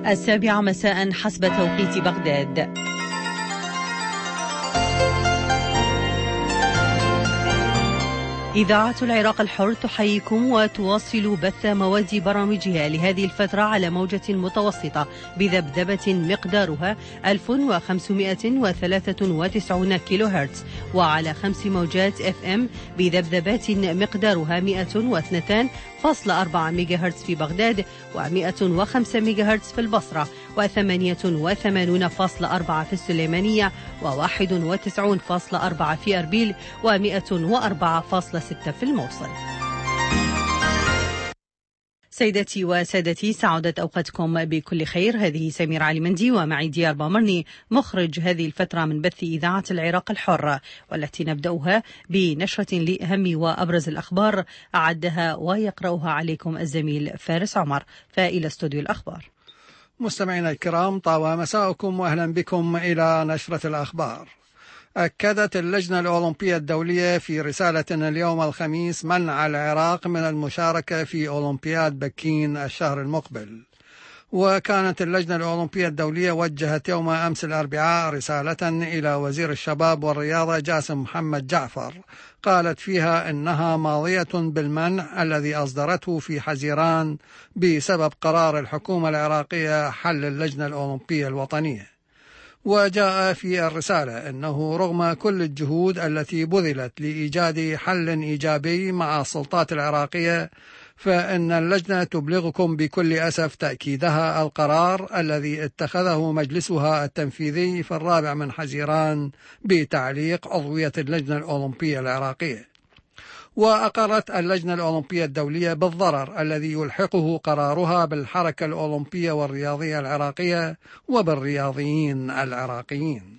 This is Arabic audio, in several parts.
7 مساء حسب توقيت بغداد. إذاعة العراق الحر تحييكم وتواصل بث مواد برامجها لهذه الفترة على موجة متوسطة بذبذبة مقدارها 1593 كيلو هرتز، وعلى 5 موجات FM بذبذبات مقدارها 102.4 ميجا هرتز في بغداد، و105 ميجا هرتز في البصرة، و88.4 في السليمانية، و91.4 في أربيل، و104.6 في الموصل. سيداتي وسادتي، سعادت أوقاتكم بكل خير. هذه سمير علي مندي ومعي ديار بامرني مخرج هذه الفترة من بث إذاعة العراق الحر، والتي نبدأها بنشرة لأهم وأبرز الأخبار أعدها ويقرأها عليكم الزميل فارس عمر. فإلى استوديو الأخبار. مستمعينا الكرام، طاب مساءكم وأهلا بكم إلى نشرة الأخبار. أكدت اللجنة الأولمبية الدولية في رسالة اليوم الخميس منع العراق من المشاركة في أولمبياد بكين الشهر المقبل. وكانت اللجنة الأولمبية الدولية وجهت يوم أمس الأربعاء رسالة إلى وزير الشباب والرياضة جاسم محمد جعفر، قالت فيها إنها ماضية بالمنع الذي أصدرته في حزيران بسبب قرار الحكومة العراقية حل اللجنة الأولمبية الوطنية. وجاء في الرسالة أنه رغم كل الجهود التي بذلت لإيجاد حل إيجابي مع السلطات العراقية، فإن اللجنة تبلغكم بكل أسف تأكيدها القرار الذي اتخذه مجلسها التنفيذي في 4 من حزيران بتعليق عضوية اللجنة الأولمبية العراقية. وأقرت اللجنة الأولمبية الدولية بالضرر الذي يلحقه قرارها بالحركة الأولمبية والرياضية العراقية وبالرياضيين العراقيين.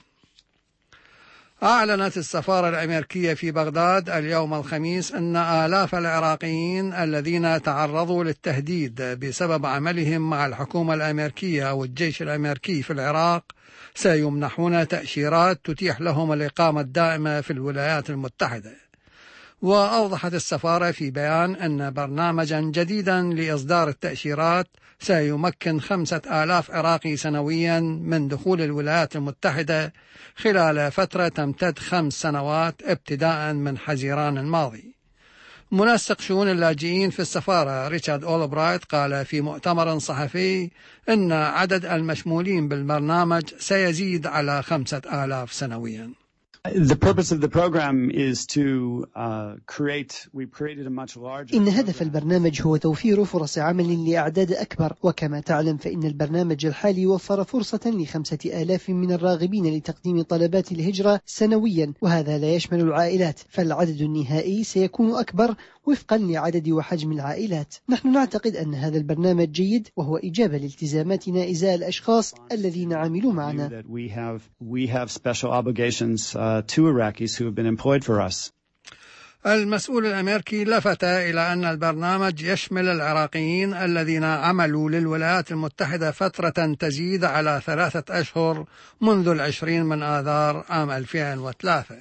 أعلنت السفارة الأمريكية في بغداد اليوم الخميس أن آلاف العراقيين الذين تعرضوا للتهديد بسبب عملهم مع الحكومة الأمريكية أو الجيش الأمريكي في العراق سيمنحون تأشيرات تتيح لهم الإقامة الدائمة في الولايات المتحدة. وأوضحت السفارة في بيان أن برنامجا جديدا لإصدار التأشيرات سيمكن 5000 عراقي سنويا من دخول الولايات المتحدة خلال فترة تمتد 5 سنوات ابتداء من حزيران الماضي. منسق شؤون اللاجئين في السفارة ريتشارد أولبرايت قال في مؤتمر صحفي أن عدد المشمولين بالبرنامج سيزيد على 5000 سنويا. The purpose of the program is to created a much larger. إن هدف البرنامج هو توفير فرص عمل لأعداد أكبر، وكما تعلم فإن البرنامج الحالي وفر فرصة ل5,000 من الراغبين لتقديم طلبات الهجرة سنويا، وهذا لا يشمل العائلات، فالعدد النهائي سيكون أكبر وفقا لعدد وحجم العائلات. نحن نعتقد أن هذا البرنامج جيد وهو إجابة لالتزاماتنا إزاء الأشخاص الذين عملوا معنا. We have special obligations to Iraqis who have been employed for us. المسؤول الأمريكي لفت إلى أن البرنامج يشمل العراقيين الذين عملوا للولايات المتحدة فترة تزيد على 3 أشهر منذ 20 من آذار عام 2003.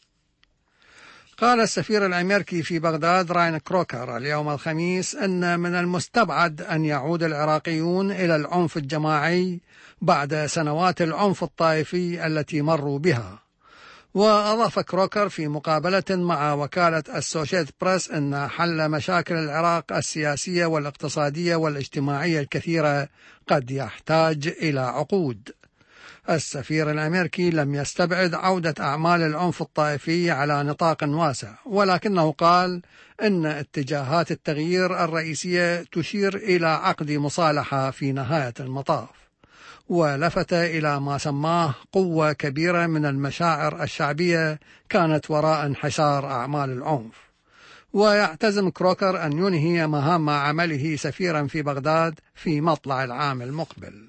قال السفير الأمريكي في بغداد راين كروكر اليوم الخميس أن من المستبعد أن يعود العراقيون إلى العنف الجماعي بعد سنوات العنف الطائفي التي مروا بها. وأضاف كروكر في مقابلة مع وكالة السوشيت بريس أن حل مشاكل العراق السياسية والاقتصادية والاجتماعية الكثيرة قد يحتاج إلى عقود. السفير الأمريكي لم يستبعد عودة أعمال العنف الطائفي على نطاق واسع، ولكنه قال إن اتجاهات التغيير الرئيسية تشير إلى عقد مصالحة في نهاية المطاف. ولفت إلى ما سماه قوة كبيرة من المشاعر الشعبية كانت وراء انحسار أعمال العنف. ويعتزم كروكر أن ينهي مهام عمله سفيرا في بغداد في مطلع العام المقبل.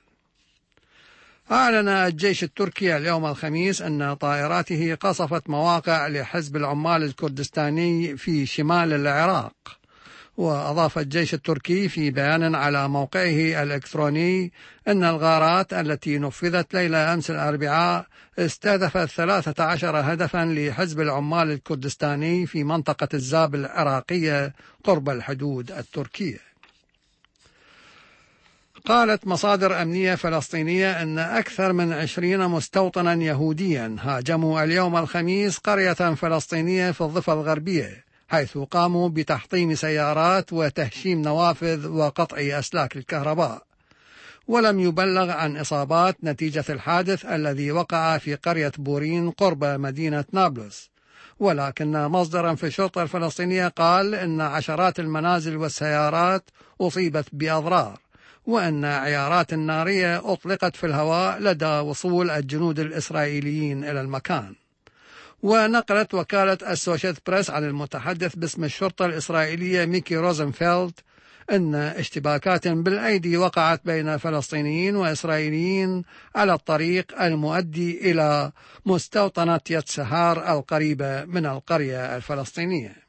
أعلن الجيش التركي اليوم الخميس أن طائراته قصفت مواقع لحزب العمال الكردستاني في شمال العراق. وأضاف الجيش التركي في بيان على موقعه الإلكتروني أن الغارات التي نفذت ليلة أمس الأربعاء استهدفت 13 هدفا لحزب العمال الكردستاني في منطقة الزاب العراقية قرب الحدود التركية. قالت مصادر أمنية فلسطينية أن أكثر من 20 مستوطنا يهوديا هاجموا اليوم الخميس قرية فلسطينية في الضفة الغربية، حيث قاموا بتحطيم سيارات وتهشيم نوافذ وقطع أسلاك الكهرباء. ولم يبلغ عن إصابات نتيجة الحادث الذي وقع في قرية بورين قرب مدينة نابلس، ولكن مصدرا في الشرطة الفلسطينية قال إن عشرات المنازل والسيارات أصيبت بأضرار، وأن عيارات نارية أطلقت في الهواء لدى وصول الجنود الإسرائيليين إلى المكان. ونقلت وكالة السوشيت بريس عن المتحدث باسم الشرطة الإسرائيلية ميكي روزنفيلد أن اشتباكات بالأيدي وقعت بين فلسطينيين وإسرائيليين على الطريق المؤدي إلى مستوطنة يتسهار القريبة من القرية الفلسطينية.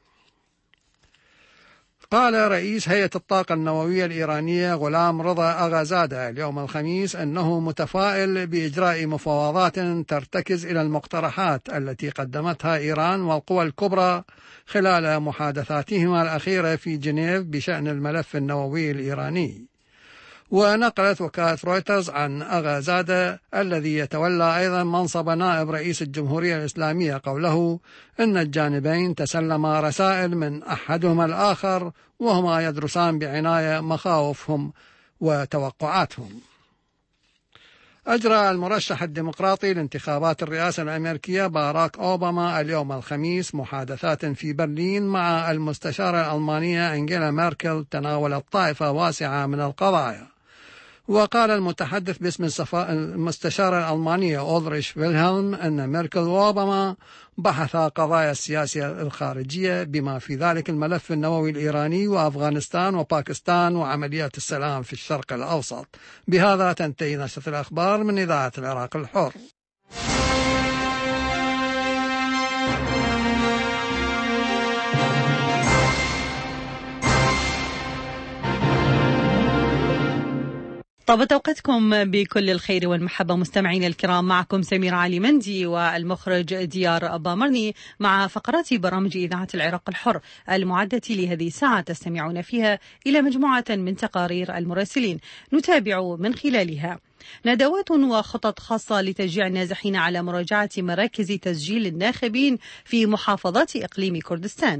قال رئيس هيئة الطاقة النووية الإيرانية غلام رضا أغازادة اليوم الخميس أنه متفائل بإجراء مفاوضات ترتكز إلى المقترحات التي قدمتها إيران والقوى الكبرى خلال محادثاتهما الأخيرة في جنيف بشأن الملف النووي الإيراني. ونقلت وكالة رويترز عن أغازادة الذي يتولى أيضا منصب نائب رئيس الجمهورية الإسلامية قوله إن الجانبين تسلما رسائل من أحدهما الآخر وهما يدرسان بعناية مخاوفهم وتوقعاتهم. أجرى المرشح الديمقراطي لانتخابات الرئاسة الأمريكية باراك أوباما اليوم الخميس محادثات في برلين مع المستشارة الألمانية أنجيلا ميركل تناولت طائفة واسعة من القضايا. وقال المتحدث باسم المستشارة الألمانية أولريش فيلهلم أن ميركل وأوباما بحثا قضايا السياسة الخارجية بما في ذلك الملف النووي الإيراني وأفغانستان وباكستان وعمليات السلام في الشرق الأوسط. بهذا تنتهي نشرة الأخبار من إذاعة العراق الحر. طابت أوقاتكم بكل الخير والمحبة مستمعين الكرام، معكم سمير علي مندي والمخرج ديار بامرني مع فقرات برامج إذاعة العراق الحر المعدة لهذه الساعة، تستمعون فيها إلى مجموعة من تقارير المراسلين نتابع من خلالها ندوات وخطط خاصة لتشجيع النازحين على مراجعة مراكز تسجيل الناخبين في محافظات إقليم كردستان،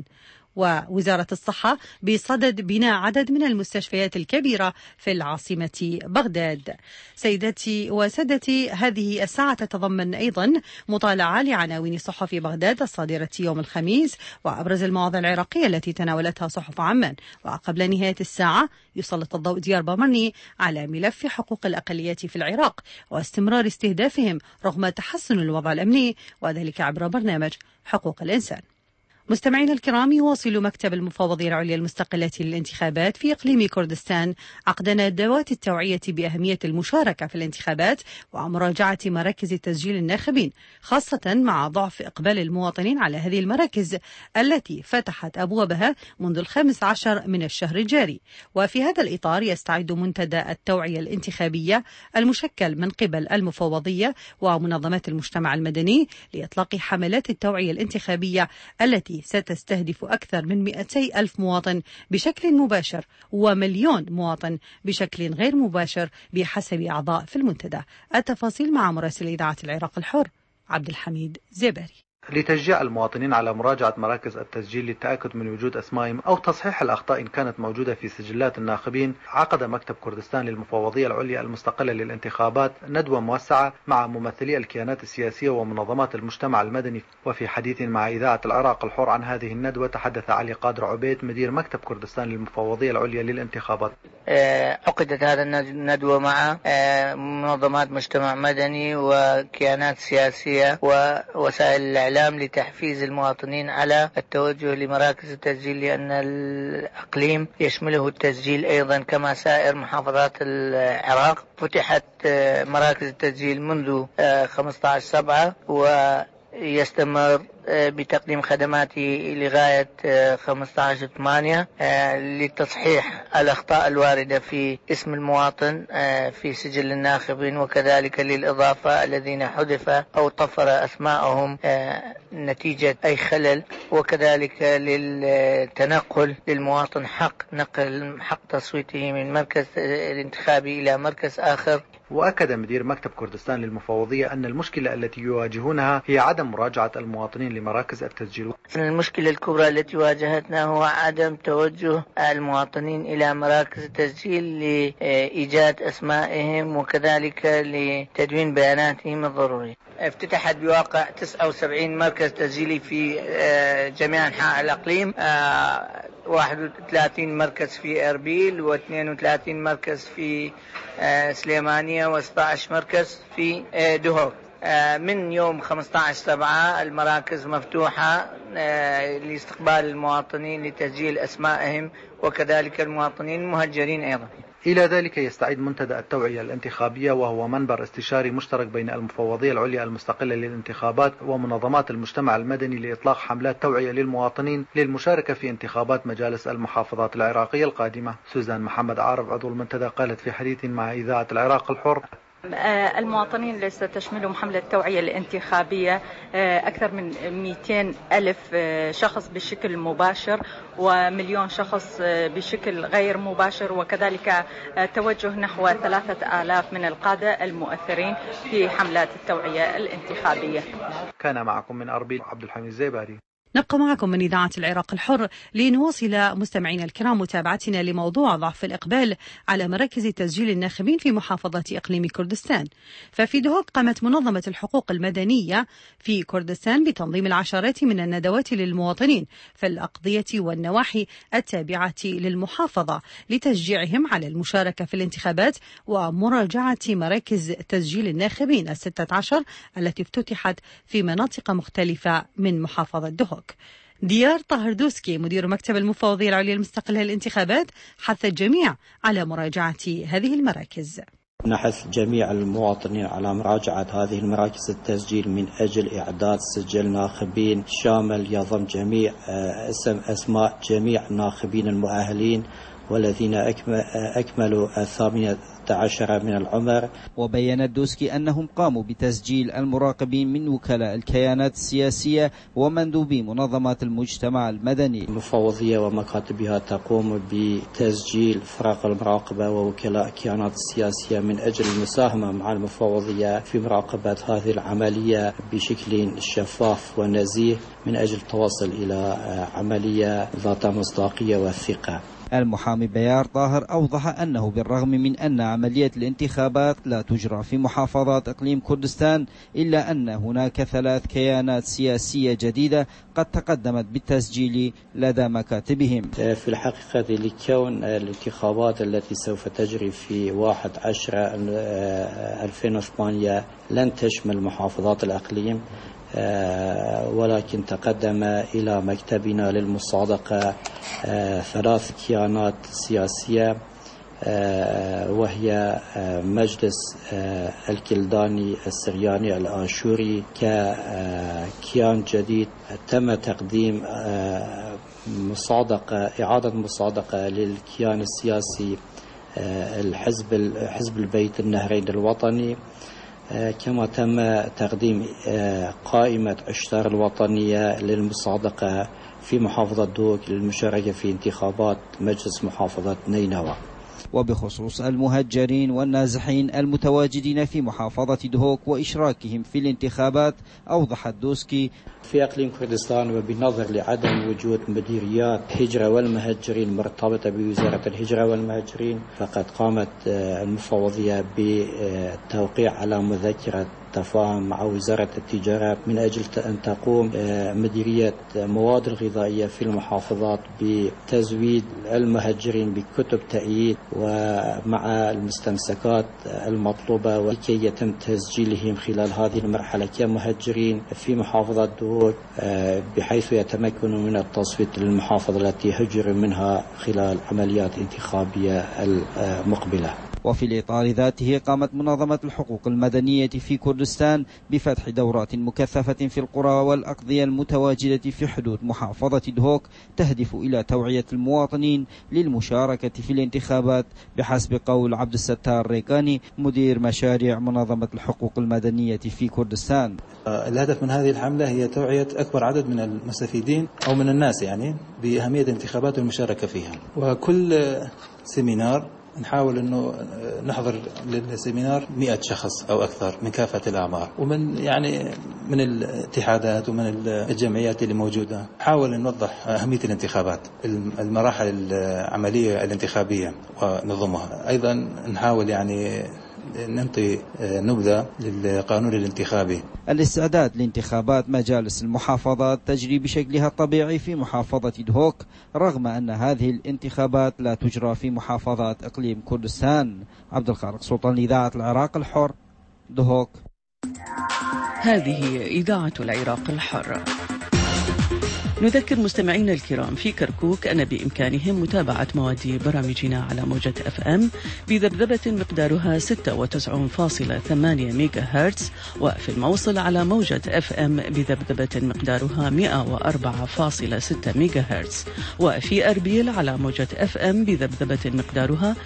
ووزارة الصحة بصدد بناء عدد من المستشفيات الكبيرة في العاصمة بغداد. سيداتي وسادتي، هذه الساعة تتضمن أيضا مطالعة لعناوين صحف بغداد الصادرة يوم الخميس وأبرز المواضيع العراقية التي تناولتها صحف عمان. وقبل نهاية الساعة يسلط الضوء ديار بامرني على ملف حقوق الأقليات في العراق واستمرار استهدافهم رغم تحسن الوضع الأمني، وذلك عبر برنامج حقوق الإنسان. مستمعينا الكرام، يواصل مكتب المفوضية العليا المستقلة للانتخابات في إقليم كردستان عقد ندوات التوعية بأهمية المشاركة في الانتخابات ومراجعة مراكز تسجيل الناخبين، خاصة مع ضعف إقبال المواطنين على هذه المراكز التي فتحت أبوابها منذ 15 من الشهر الجاري. وفي هذا الإطار يستعد منتدى التوعية الانتخابية المشكل من قبل المفوضية ومنظمات المجتمع المدني لإطلاق حملات التوعية الانتخابية التي ستستهدف أكثر من 200 ألف مواطن بشكل مباشر و1,000,000 مواطن بشكل غير مباشر بحسب أعضاء في المنتدى. التفاصيل مع مراسل إذاعة العراق الحر عبد الحميد زبري. لتشجيع المواطنين على مراجعة مراكز التسجيل للتأكد من وجود أسمائهم أو تصحيح الأخطاء إن كانت موجودة في سجلات الناخبين، عقد مكتب كردستان للمفوضية العليا المستقلة للانتخابات ندوة موسعة مع ممثلي الكيانات السياسية ومنظمات المجتمع المدني. وفي حديث مع إذاعة العراق الحر عن هذه الندوة تحدث علي قادر عبيد مدير مكتب كردستان للمفوضية العليا للانتخابات. عقدت هذا الندوة مع منظمات مجتمع مدني وكيانات سياسية ووسائل الإعلام لتحفيز المواطنين على التوجه لمراكز التسجيل، لأن الأقليم يشمله التسجيل أيضا كما سائر محافظات العراق. فتحت مراكز التسجيل منذ 15/7 يستمر بتقديم خدماته لغاية 15/8 لتصحيح الأخطاء الواردة في اسم المواطن في سجل الناخبين، وكذلك للإضافة الذين حذف أو طفر أسماءهم نتيجة أي خلل، وكذلك للتنقل للمواطن نقل حق تصويته من مركز الانتخابي إلى مركز آخر. وأكد مدير مكتب كردستان للمفوضية أن المشكلة التي يواجهونها هي عدم مراجعة المواطنين لمراكز التسجيل. المشكلة الكبرى التي واجهتنا هو عدم توجه المواطنين إلى مراكز التسجيل لإيجاد أسمائهم وكذلك لتدوين بياناتهم الضروري. افتتحت بواقع 79 مركز تسجيلي في جميع أنحاء الأقليم، 31 مركز في أربيل، و32 مركز في سليمانية، و16 مركز في دهوك. من يوم 15/7 المراكز مفتوحة لاستقبال المواطنين لتسجيل أسمائهم وكذلك المواطنين المهجرين أيضا. إلى ذلك يستعيد منتدى التوعية الانتخابية، وهو منبر استشاري مشترك بين المفوضية العليا المستقلة للانتخابات ومنظمات المجتمع المدني لإطلاق حملات توعية للمواطنين للمشاركة في انتخابات مجالس المحافظات العراقية القادمة. سوزان محمد عارف عضو المنتدى قالت في حديث مع إذاعة العراق الحر: المواطنين اللي ستشملهم حملة التوعية الانتخابية أكثر من 200 ألف شخص بشكل مباشر و1,000,000 شخص بشكل غير مباشر، وكذلك توجه نحو 3,000 من القادة المؤثرين في حملات التوعية الانتخابية. كان معكم من أربيل عبد الحميد الزيباري. نبقى معكم من إذاعة العراق الحر لنواصل مستمعينا الكرام متابعتنا لموضوع ضعف الإقبال على مراكز تسجيل الناخبين في محافظة إقليم كردستان. ففي دهوك قامت منظمة الحقوق المدنية في كردستان بتنظيم العشرات من الندوات للمواطنين في الأقضية والنواحي التابعة للمحافظة لتشجيعهم على المشاركة في الانتخابات ومراجعة مراكز تسجيل الناخبين 16 التي افتتحت في مناطق مختلفة من محافظة دهوك. ديار طاهر دوسكي مدير مكتب المفوضية العليا المستقلة للانتخابات حث الجميع على مراجعة هذه المراكز. نحث جميع المواطنين على مراجعة هذه المراكز التسجيل من أجل إعداد سجل ناخبين شامل يضم جميع أسماء جميع الناخبين المؤهلين والذين أكملوا 18 من العمر. وبين الدوسكي أنهم قاموا بتسجيل المراقبين من وكلاء الكيانات السياسية ومندوبي منظمات المجتمع المدني. المفوضية ومكاتبها تقوم بتسجيل فرق المراقبة ووكلاء الكيانات السياسية من أجل المساهمة مع المفوضية في مراقبة هذه العملية بشكل شفاف ونزيه من أجل التوصل إلى عملية ذات مصداقية وثقة. المحامي بيار طاهر أوضح أنه بالرغم من أن عملية الانتخابات لا تجرى في محافظات إقليم كردستان إلا أن هناك 3 كيانات سياسية جديدة قد تقدمت بالتسجيل لدى مكاتبهم. في الحقيقة لكون الانتخابات التي سوف تجري في 1/10/2008 لن تشمل محافظات الإقليم، ولكن تقدم إلى مكتبنا للمصادقة 3 كيانات سياسية، وهي مجلس الكلداني السرياني الآشوري ككيان جديد. تم تقديم إعادة مصادقة للكيان السياسي حزب البيت النهرين الوطني، كما تم تقديم قائمة عشتار الوطنية للمصادقة في محافظة دهوك للمشاركة في انتخابات مجلس محافظة نينوى. وبخصوص المهجرين والنازحين المتواجدين في محافظة دهوك وإشراكهم في الانتخابات، أوضح الدوسكي: في أقليم كردستان وبنظر لعدم وجود مديريات هجرة والمهجرين مرتبطة بوزارة الهجرة والمهجرين، فقد قامت المفوضية بتوقيع على مذكرة تفاهم مع وزارة التجارة من أجل أن تقوم مديرية مواد الغذائية في المحافظات بتزويد المهجرين بكتب تأييد ومع المستمسكات المطلوبة، ولكي يتم تسجيلهم خلال هذه المرحلة كمهجرين في محافظة دهوك بحيث يتمكنوا من التصويت للمحافظة التي هجروا منها خلال عمليات انتخابية المقبلة. وفي الإطار ذاته قامت منظمة الحقوق المدنية في كردستان بفتح دورات مكثفة في القرى والأقضية المتواجدة في حدود محافظة دهوك تهدف إلى توعية المواطنين للمشاركة في الانتخابات، بحسب قول عبد الستار ريكاني مدير مشاريع منظمة الحقوق المدنية في كردستان. الهدف من هذه الحملة هي توعية أكبر عدد من المستفيدين أو من الناس يعني بأهمية الانتخابات والمشاركة فيها. وكل سيمينار نحاول أنه نحضر للسيمينار 100 شخص أو أكثر من كافة الأعمار، ومن يعني من الاتحادات ومن الجمعيات اللي موجودة. نحاول نوضح أهمية الانتخابات، المراحل العملية الانتخابية ونظمها. أيضا نحاول يعني ننطي نبذة للقانون الانتخابي. الاستعداد لانتخابات مجالس المحافظات تجري بشكلها الطبيعي في محافظة دهوك، رغم أن هذه الانتخابات لا تجرى في محافظات إقليم كردستان. عبد الخالق سلطان، إذاعة العراق الحر، دهوك. هذه إذاعة العراق الحر. نذكر مستمعينا الكرام في كركوك أن بإمكانهم متابعة مواد برامجنا على موجة FM بذبذبة مقدارها 96.8 ميجا هرتز، وفي الموصل على موجة FM بذبذبة مقدارها 104.6 ميجا هرتز، وفي أربيل على موجة FM بذبذبة مقدارها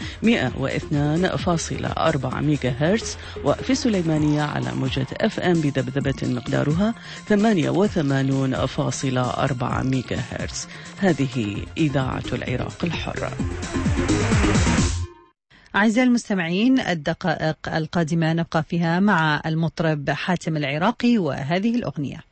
102.4 ميجا هرتز، وفي السليمانية على موجة FM بذبذبة مقدارها 88.4 ميجا هرتز. هذه إذاعة العراق الحرة. أعزائي المستمعين، الدقائق القادمة نبقى فيها مع المطرب حاتم العراقي وهذه الأغنية.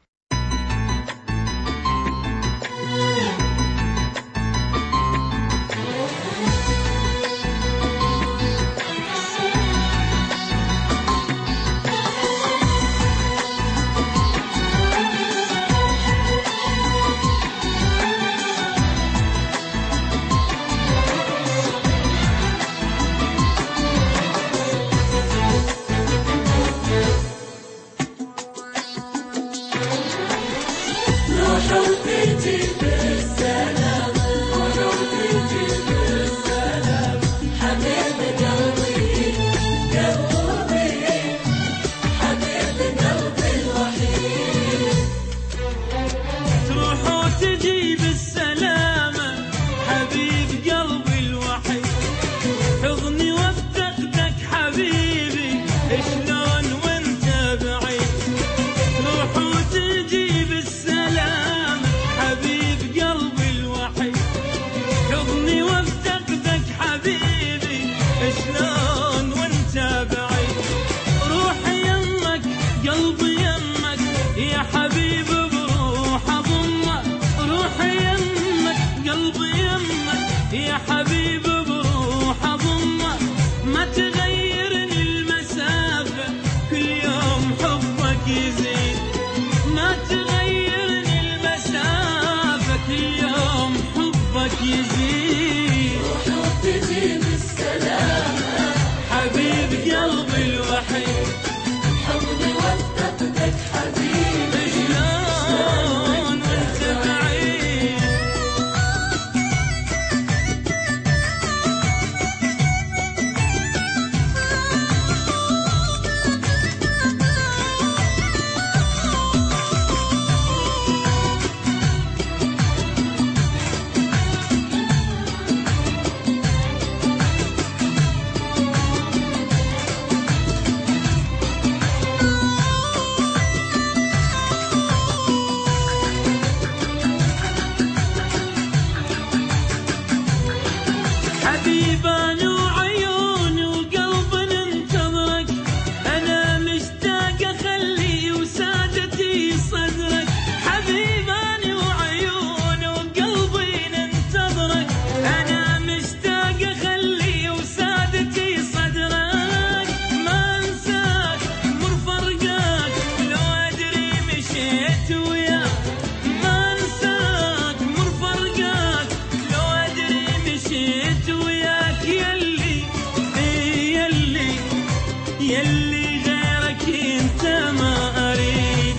يلي غيرك انت ما اريد،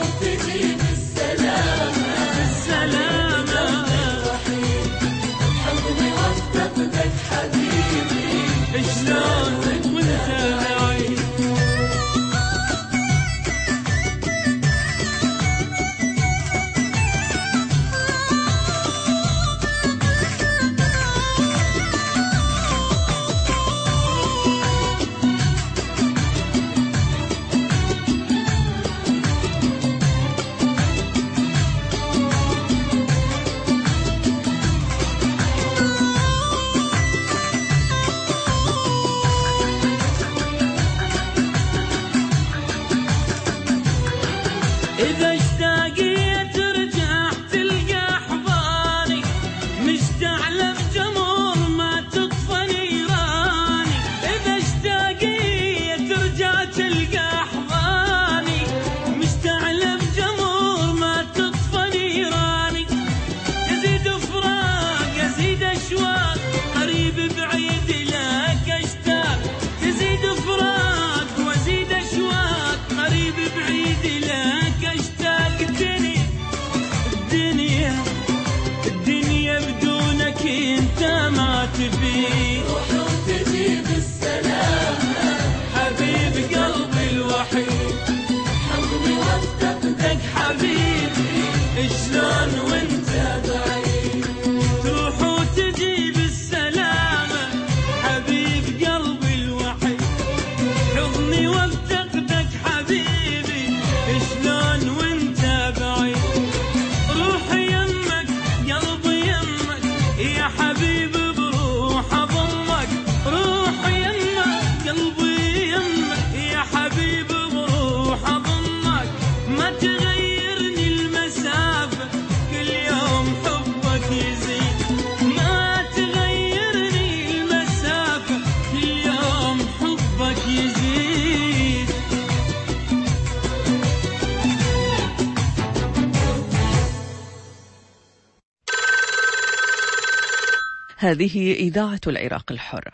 وحبتي بالسلامة بالسلامة الحضن وفقدك حبيبي، شلون روح وتجي بالسلامة حبيب قلبي الوحيد حضني وافتقدك حبيبي شلون وانت بعيد تروح وتجي بالسلامة حبيب قلبي الوحيد حضني وافتقدك حبيبي شلون وانت بعيد روح يمك قلبي يمك يا حبيب بروح اضمك روح يمك قلبي يمك يا حبيب بروح اضمك ما تغيرني المسافة كل يوم حبك يزيد ما تغيرني المسافة كل يوم حبك يزيد هذه إذاعة العراق الحر.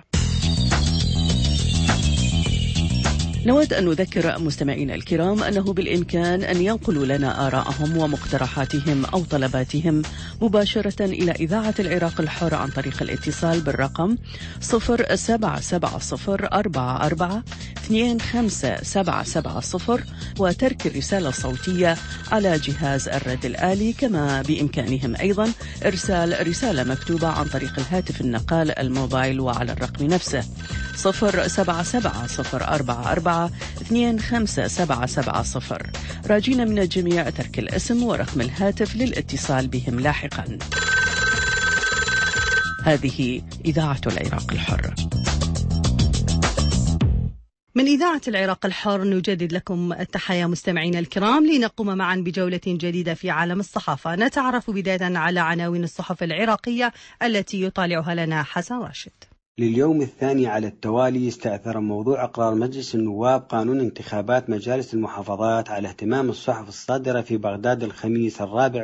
نود أن نذكر مستمعينا الكرام أنه بالإمكان أن ينقلوا لنا آراءهم ومقترحاتهم أو طلباتهم مباشرة إلى إذاعة العراق الحر عن طريق الاتصال بالرقم 0770442570 وترك الرسالة الصوتية على جهاز الرد الآلي، كما بإمكانهم أيضا إرسال رسالة مكتوبة عن طريق الهاتف النقال الموبايل وعلى الرقم نفسه 0770442570. راجين من الجميع ترك الاسم ورقم الهاتف للاتصال بهم لاحقا. هذه إذاعة العراق الحر. من إذاعة العراق الحر نجدد لكم التحية مستمعينا الكرام لنقوم معا بجولة جديدة في عالم الصحافة. نتعرف بداية على عناوين الصحف العراقية التي يطالعها لنا حسن راشد. لليوم الثاني على التوالي استأثر موضوع إقرار مجلس النواب قانون انتخابات مجالس المحافظات على اهتمام الصحف الصادرة في بغداد الخميس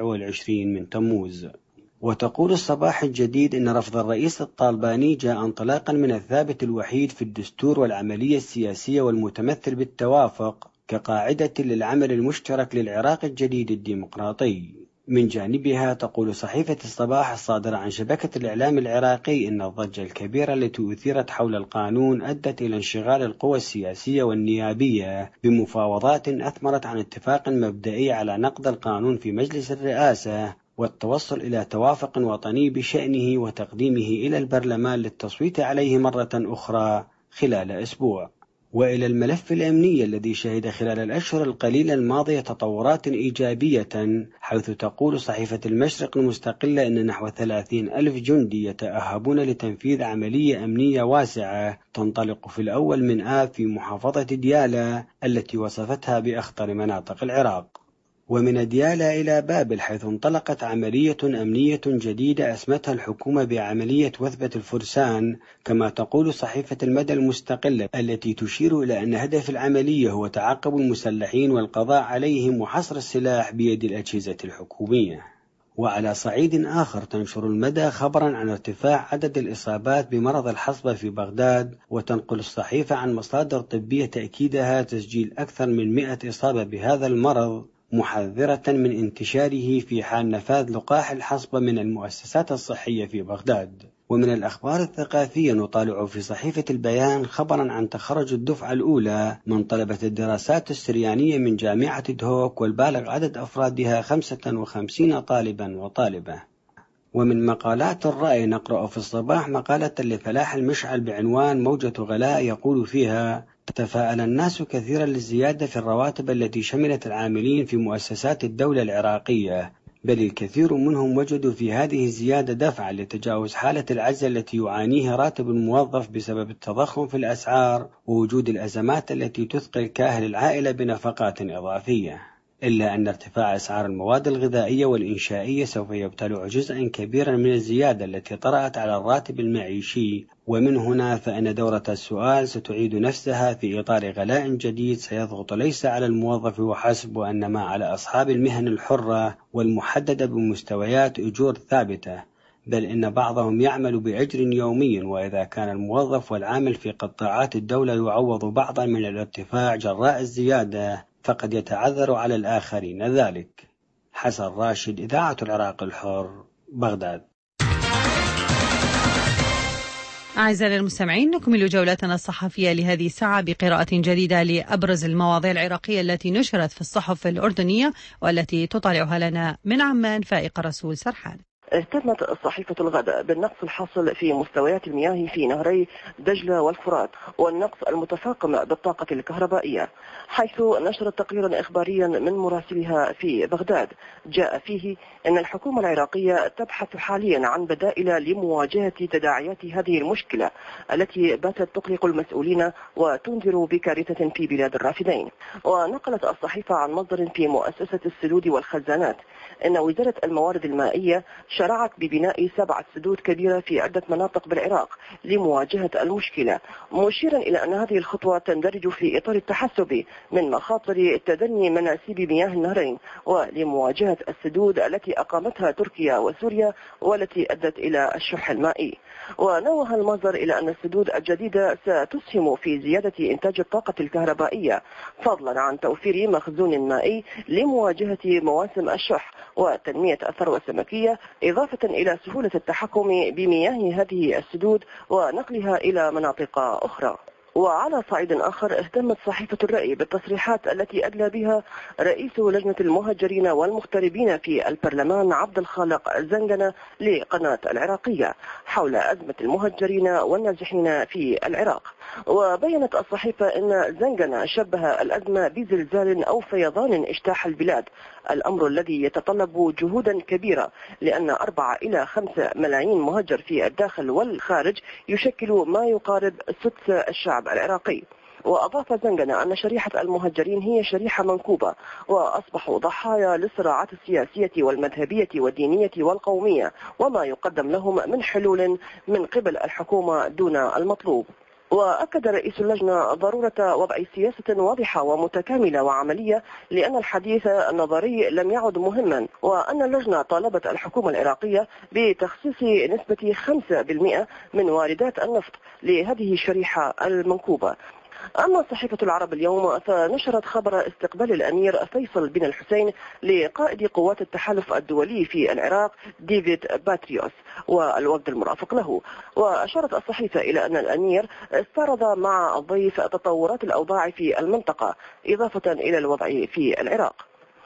24 من تموز. وتقول الصباح الجديد إن رفض الرئيس الطالباني جاء انطلاقا من الثابت الوحيد في الدستور والعملية السياسية والمتمثل بالتوافق كقاعدة للعمل المشترك للعراق الجديد الديمقراطي. من جانبها تقول صحيفة الصباح الصادرة عن شبكة الإعلام العراقي إن الضجة الكبيرة التي أثيرت حول القانون أدت إلى انشغال القوى السياسية والنيابية بمفاوضات أثمرت عن اتفاق مبدئي على نقد القانون في مجلس الرئاسة والتوصل إلى توافق وطني بشأنه وتقديمه إلى البرلمان للتصويت عليه مرة أخرى خلال أسبوع. وإلى الملف الأمني الذي شهد خلال الأشهر القليلة الماضية تطورات إيجابية، حيث تقول صحيفة المشرق المستقلة إن نحو 30,000 جندي يتأهبون لتنفيذ عملية أمنية واسعة تنطلق في الأول من آب في محافظة ديالى التي وصفتها بأخطر مناطق العراق. ومن ديالى إلى بابل حيث انطلقت عملية أمنية جديدة أسمتها الحكومة بعملية وثبة الفرسان، كما تقول صحيفة المدى المستقلة التي تشير إلى أن هدف العملية هو تعقب المسلحين والقضاء عليهم وحصر السلاح بيد الأجهزة الحكومية. وعلى صعيد آخر تنشر المدى خبرا عن ارتفاع عدد الإصابات بمرض الحصبة في بغداد، وتنقل الصحيفة عن مصادر طبية تأكيدها تسجيل أكثر من 100 إصابة بهذا المرض، محذرة من انتشاره في حال نفاذ لقاح الحصبة من المؤسسات الصحية في بغداد. ومن الأخبار الثقافية نطالع في صحيفة البيان خبرا عن تخرج الدفعة الأولى من طلبة الدراسات السريانية من جامعة دهوك، والبالغ عدد أفرادها 55 طالبا وطالبة. ومن مقالات الرأي نقرأ في الصباح مقالة لفلاح المشعل بعنوان موجة غلاء يقول فيها: تفاءل الناس كثيرا للزيادة في الرواتب التي شملت العاملين في مؤسسات الدولة العراقية، بل الكثير منهم وجدوا في هذه الزيادة دفعا لتجاوز حالة العجز التي يعانيها راتب الموظف بسبب التضخم في الأسعار ووجود الأزمات التي تثقل كاهل العائلة بنفقات إضافية. إلا أن ارتفاع أسعار المواد الغذائية والإنشائية سوف يبتلع جزءا كبيرا من الزيادة التي طرأت على الراتب المعيشي، ومن هنا فإن دورة السؤال ستعيد نفسها في إطار غلاء جديد سيضغط ليس على الموظف وحسب، وإنما على أصحاب المهن الحرة والمحددة بمستويات أجور ثابتة، بل إن بعضهم يعمل بأجر يومي، وإذا كان الموظف والعامل في قطاعات الدولة يعوض بعضا من الارتفاع جراء الزيادة فقد يتعذر على الآخرين ذلك. حسن راشد، إذاعة العراق الحر، بغداد. أعزائنا المستمعين، نكمل جولتنا الصحفية لهذه الساعة بقراءة جديدة لأبرز المواضيع العراقية التي نشرت في الصحف الأردنية والتي تطالعها لنا من عمان فائقة رسول سرحان. اهتمت صحيفة الغد بالنقص الحاصل في مستويات المياه في نهري دجلة والفرات والنقص المتفاقم بالطاقة الكهربائية، حيث نشرت تقريرا إخباريا من مراسلها في بغداد جاء فيه أن الحكومة العراقية تبحث حاليا عن بدائل لمواجهة تداعيات هذه المشكلة التي باتت تقلق المسؤولين وتنذر بكارثة في بلاد الرافدين. ونقلت الصحيفة عن مصدر في مؤسسة السدود والخزانات أن وزارة الموارد المائية شرعت ببناء 7 سدود كبيرة في عدة مناطق بالعراق لمواجهة المشكلة، مشيرا إلى أن هذه الخطوة تندرج في إطار التحسب من مخاطر تدني مناسيب مياه النهرين ولمواجهة السدود التي أقامتها تركيا وسوريا والتي أدت إلى الشح المائي. ونوه المصدر إلى أن السدود الجديدة ستسهم في زيادة إنتاج الطاقة الكهربائية فضلا عن توفير مخزون مائي لمواجهة مواسم الشح وتنمية الثروة السمكية، إضافة إلى سهولة التحكم بمياه هذه السدود ونقلها إلى مناطق أخرى. وعلى صعيد آخر اهتمت صحيفة الرأي بالتصريحات التي أدلى بها رئيس لجنة المهجرين والمغتربين في البرلمان عبد الخالق زنجنة لقناة العراقية حول أزمة المهجرين والنازحين في العراق. وبينت الصحيفة أن زنجنة شبه الأزمة بزلزال أو فيضان اجتاح البلاد، الأمر الذي يتطلب جهودا كبيرة لأن 4 إلى 5 ملايين مهجر في الداخل والخارج يشكل ما يقارب سدس الشعب العراقي. وأضاف زنجنة أن شريحة المهجرين هي شريحة منكوبة وأصبحوا ضحايا للصراعات السياسية والمذهبية والدينية والقومية وما يقدم لهم من حلول من قبل الحكومة دون المطلوب. وأكد رئيس اللجنة ضرورة وضع سياسة واضحة ومتكاملة وعملية لأن الحديث النظري لم يعد مهما، وأن اللجنة طالبت الحكومة العراقية بتخصيص نسبة 5% من واردات النفط لهذه الشريحة المنكوبة. أما صحيفة العرب اليوم فنشرت خبر استقبال الأمير فيصل بن الحسين لقائد قوات التحالف الدولي في العراق ديفيد باتريوس والوفد المرافق له. وأشارت الصحيفة إلى أن الأمير استعرض مع الضيف تطورات الأوضاع في المنطقة إضافة إلى الوضع في العراق.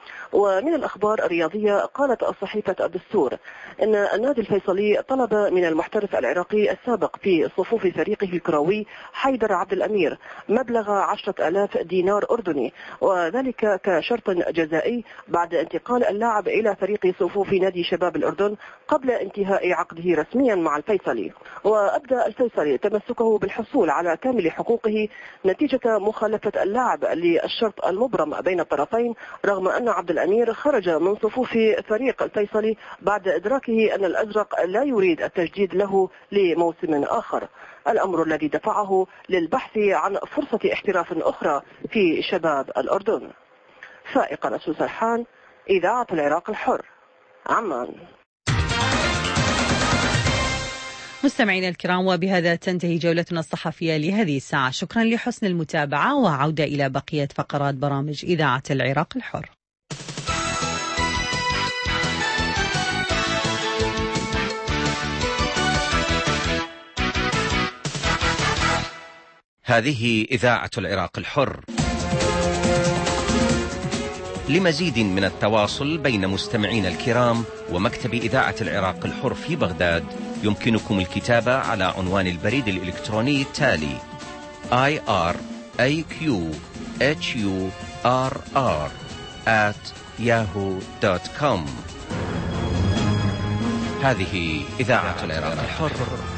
ومن الأخبار الرياضية قالت الصحيفة الدستور أن النادي الفيصلي طلب من المحترف العراقي السابق في صفوف فريقه الكروي حيدر عبد الأمير مبلغ 10,000 دينار أردني، وذلك كشرط جزائي بعد انتقال اللاعب إلى فريق صفوف نادي شباب الأردن قبل انتهاء عقده رسميا مع الفيصلي. وأبدى الفيصلي تمسكه بالحصول على كامل حقوقه نتيجة مخالفة اللاعب للشرط المبرم بين الطرفين، رغم أن عبد الأمير خرج من صفوف فريق الفيصلي بعد إدراكه أن الأزرق لا يريد التجديد له لموسم آخر، الأمر الذي دفعه للبحث عن فرصة احتراف أخرى في شباب الأردن. فائقة رسول سرحان، إذاعة العراق الحر، عمان. مستمعينا الكرام، وبهذا تنتهي جولتنا الصحفية لهذه الساعة. شكرا لحسن المتابعة، وعودة إلى بقية فقرات برامج إذاعة العراق الحر. هذه إذاعة العراق الحر. لمزيد من التواصل بين مستمعين الكرام ومكتب إذاعة العراق الحر في بغداد يمكنكم الكتابة على عنوان البريد الإلكتروني التالي iraqhurr@yahoo.com. هذه إذاعة العراق الحر.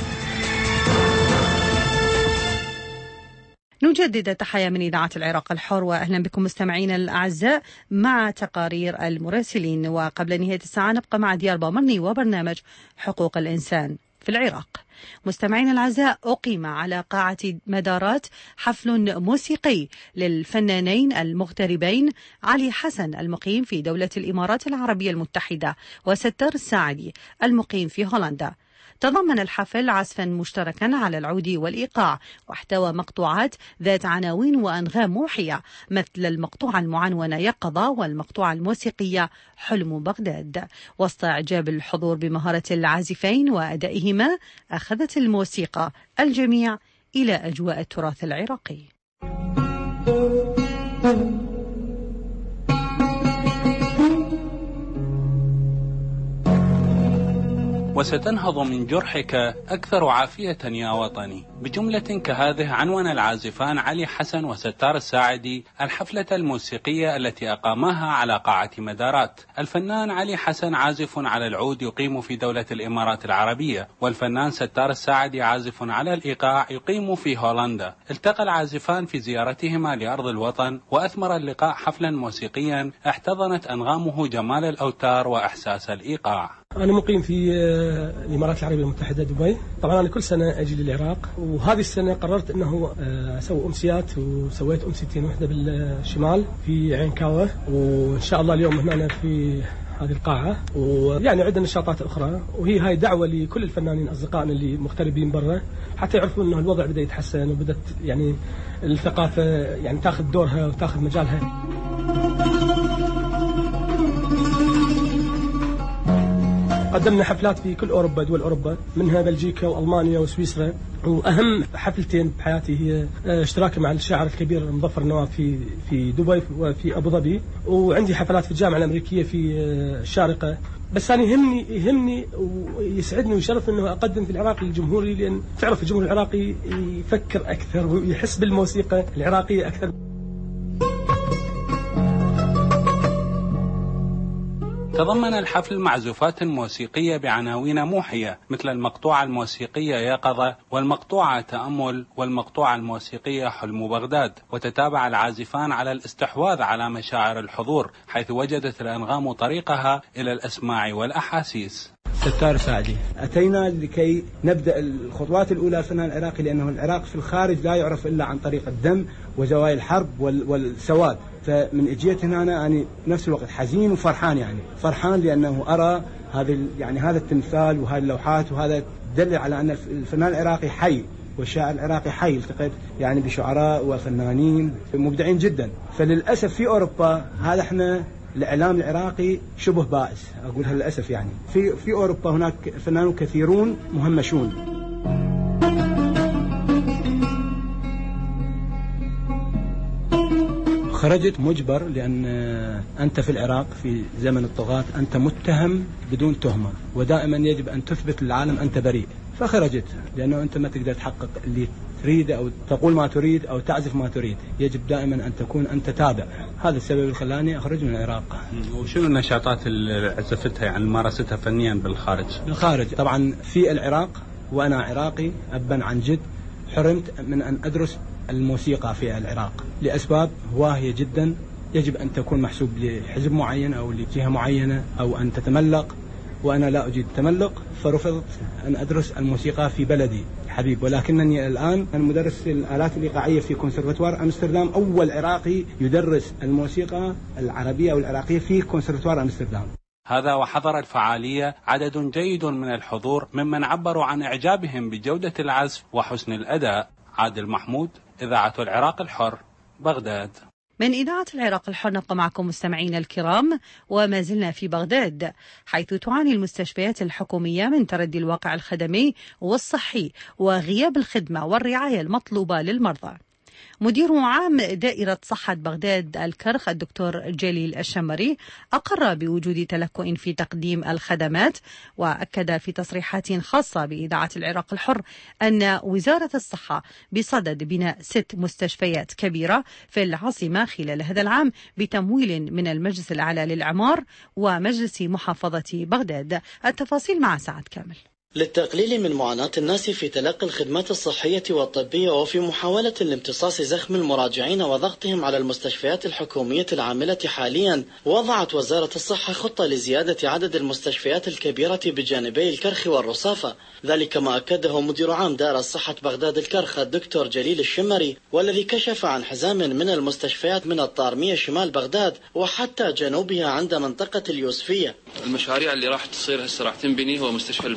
نجدد التحية من إذاعة العراق الحر، وأهلا بكم مستمعينا الأعزاء مع تقارير المراسلين. وقبل نهاية الساعة نبقى مع ديار بامرني وبرنامج حقوق الإنسان في العراق. مستمعينا الأعزاء، أقيم على قاعة مدارات حفل موسيقي للفنانين المغتربين علي حسن المقيم في دولة الإمارات العربية المتحدة وستار الساعدي المقيم في هولندا. تضمن الحفل عزفا مشتركا على العود والإيقاع، واحتوى مقطوعات ذات عناوين وأنغام موحية مثل المقطوعة المعنونة يقظة والمقطوعة الموسيقية حلم بغداد. وسط إعجاب الحضور بمهارة العازفين وأدائهما، أخذت الموسيقى الجميع إلى أجواء التراث العراقي. وستنهض من جرحك أكثر عافية يا وطني. بجملة كهذه عنون العازفان علي حسن وستار الساعدي الحفلة الموسيقية التي أقاماها على قاعة مدارات. الفنان علي حسن عازف على العود يقيم في دولة الإمارات العربية، والفنان ستار الساعدي عازف على الإيقاع يقيم في هولندا. التقى العازفان في زيارتهما لأرض الوطن، وأثمر اللقاء حفلا موسيقيا احتضنت أنغامه جمال الأوتار وإحساس الإيقاع. أنا مقيم في الإمارات العربية المتحدة دبي. طبعا أنا كل سنة أجي للعراق، وهذه السنة قررت أنه أسوي أمسيات، وسويت أمسيتين، واحدة بالشمال في عين كاوة، وإن شاء الله اليوم هنا في هذه القاعة، ويعني عدة نشاطات أخرى. وهي هاي دعوة لكل الفنانين أصدقائنا اللي مغتربين برا، حتى يعرفوا أنه الوضع بدأ يتحسن، وبدأت يعني الثقافة يعني تاخذ دورها وتاخذ مجالها. قدمنا حفلات في كل أوروبا، دول أوروبا، منها بلجيكا وألمانيا وسويسرا. وأهم حفلتين بحياتي هي اشتراكي مع الشاعر الكبير مظفر النواب في دبي وفي أبو ظبي، وعندي حفلات في الجامعة الأمريكية في الشارقة. بس أنا يهمني ويسعدني ويشرف أنه أقدم في العراق للجمهوري، لأن تعرف الجمهور العراقي يفكر أكثر ويحس بالموسيقى العراقية أكثر. تضمن الحفل معزوفات موسيقية بعناوين موحية مثل المقطوعة الموسيقية يقظة، والمقطوعة تأمل، والمقطوعة الموسيقية حلم بغداد. وتتابع العازفان على الاستحواذ على مشاعر الحضور، حيث وجدت الأنغام طريقها إلى الأسماع والأحاسيس. ستار ساعدي، أتينا لكي نبدأ الخطوات الأولى الفنان العراقي، لأنه العراق في الخارج لا يعرف إلا عن طريق الدم وزوايا الحرب والسواد. فمن اجيت هنا أنا نفس الوقت حزين وفرحان، يعني فرحان لأنه أرى هذا التمثال وهذه اللوحات، وهذا دل على أن الفنان العراقي حي والشاعر العراقي حي. التقيت يعني بشعراء وفنانين مبدعين جدا. فللأسف في أوروبا هذا احنا الإعلام العراقي شبه بائس، أقولها للأسف. يعني في أوروبا هناك فنانون كثيرون مهمشون. خرجت مجبر، لأن أنت في العراق في زمن الطغاة أنت متهم بدون تهمة، ودائما يجب أن تثبت للعالم أنت بريء. فخرجت لأنه أنت ما تقدر تحقق اللي تريد أو تقول ما تريد أو تعزف ما تريد، يجب دائما أن تكون أنت تابع. هذا السبب اللي خلاني أخرج من العراق. وشنو النشاطات اللي عزفتها يعني مارستها فنيا بالخارج؟ طبعا في العراق وأنا عراقي أبا عن جد، حرمت من أن أدرس الموسيقى في العراق لأسباب واهية جدا. يجب أن تكون محسوب لحزب معين أو لجهة معينة أو أن تتملق، وأنا لا أجيد التملق، فرفضت أن أدرس الموسيقى في بلدي حبيب. ولكنني الآن أنا مدرس الآلات الإيقاعية في كونسرفتوار أمستردام، أول عراقي يدرس الموسيقى العربية أو العراقية في كونسرفتوار أمستردام. هذا وحضر الفعالية عدد جيد من الحضور ممن عبروا عن إعجابهم بجودة العزف وحسن الأداء. عادل محمود، إذاعة العراق الحر، بغداد. من إذاعة العراق الحر نبقى معكم مستمعينا الكرام، وما زلنا في بغداد، حيث تعاني المستشفيات الحكومية من تردي الواقع الخدمي والصحي وغياب الخدمة والرعاية المطلوبة للمرضى. مدير عام دائرة صحة بغداد الكرخ الدكتور جليل الشمري أقر بوجود تلكؤ في تقديم الخدمات، وأكد في تصريحات خاصة بإذاعة العراق الحر أن وزارة الصحة بصدد بناء 6 مستشفيات كبيرة في العاصمة خلال هذا العام بتمويل من المجلس الأعلى للإعمار ومجلس محافظة بغداد. التفاصيل مع سعد كامل. للتقليل من معاناة الناس في تلقي الخدمات الصحية والطبية، وفي محاولة لامتصاص زخم المراجعين وضغطهم على المستشفيات الحكومية العاملة حاليا، وضعت وزارة الصحة خطة لزيادة عدد المستشفيات الكبيرة بجانبي الكرخ والرصافة. ذلك ما أكده مدير عام دائرة صحة بغداد الكرخ الدكتور جليل الشمري، والذي كشف عن حزام من المستشفيات من الطارمية شمال بغداد وحتى جنوبها عند منطقة اليوسفية. المشاريع اللي راح تصير هسه راح تنبني هو مستشفى البياع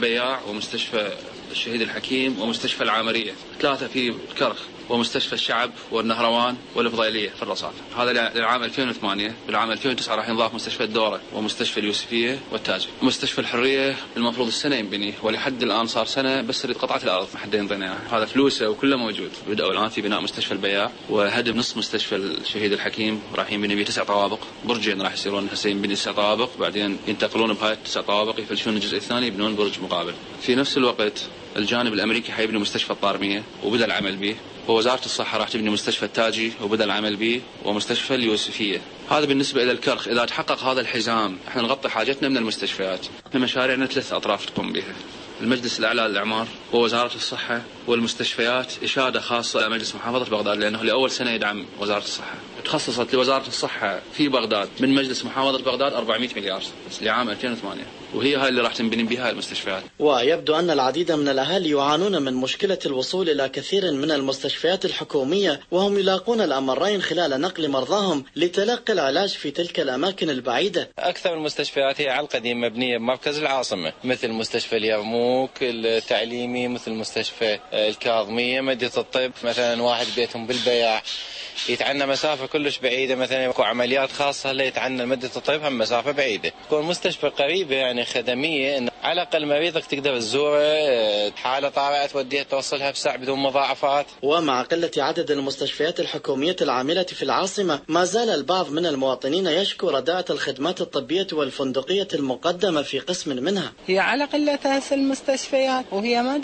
ومستشفى الشهيد الحكيم ومستشفى العامرية، 3 في الكرخ، ومستشفى الشعب والنهروان والفضيلية في الرصافة. هذا للعام 2008. بالعام 2009 راح ينضاف مستشفى الدورة ومستشفى اليوسفية والتاجي. مستشفى الحرية المفروض السنة ينبني، ولحد الآن صار سنة بس تريد قطعة الأرض ما حد ينطينا. هذا فلوسه وكله موجود. بدأوا الآن في بناء مستشفى البياع وهدم نصف مستشفى الشهيد الحكيم، راح ينبني به 9 طوابق، برجين راح يصيرون هسه ينبني 9 طوابق، بعدين ينتقلون بهاي 9 طوابق يفلشون الجزء الثاني يبنون برج مقابل. في نفس الوقت الجانب الأمريكي حيبني مستشفى الطارمية وبدأ العمل به، ووزارة الصحة راح تبني مستشفى التاجي وبدأ العمل به، ومستشفى اليوسفية. هذا بالنسبة إلى الكرخ. إذا تحقق هذا الحزام احنا نغطي حاجتنا من المستشفيات. احنا مشاريعنا 3 أطراف تقوم بها: المجلس الأعلى للإعمار ووزارة الصحة والمستشفيات، إشادة خاصة لمجلس محافظة بغداد لأنه لأول سنة يدعم وزارة الصحة. تخصصت لوزارة الصحة في بغداد من مجلس محافظة بغداد 400 مليار لعام 2008، وهي هاي اللي راح تنبني بها المستشفيات. ويبدو أن العديد من الأهالي يعانون من مشكلة الوصول إلى كثير من المستشفيات الحكومية، وهم يلاقون الأمرين خلال نقل مرضاهم لتلقي العلاج في تلك الأماكن البعيدة. أكثر المستشفيات هي على القديم مبنية بمركز العاصمة، مثل مستشفى اليرموك التعليمي، مثل مستشفى الكاظمية. مدينة الطب مثلا واحد بيتهم بالبياع يتعنى مسافة كلش بعيدة، مثلا يكون عمليات خاصة اللي يتعنى مدة الطب هم مسافة بعيدة. تكون مستشفى قريبة يعني خدمية، إن على الأقل مريضك تقدر تزوره، حالة طارئة توديها توصلها بساعة بدون مضاعفات. ومع قلة عدد المستشفيات الحكومية العاملة في العاصمة، ما زال البعض من المواطنين يشكو رداءة الخدمات الطبية والفندقية المقدمة في قسم منها. هي على قلة المستشفيات، وهي ما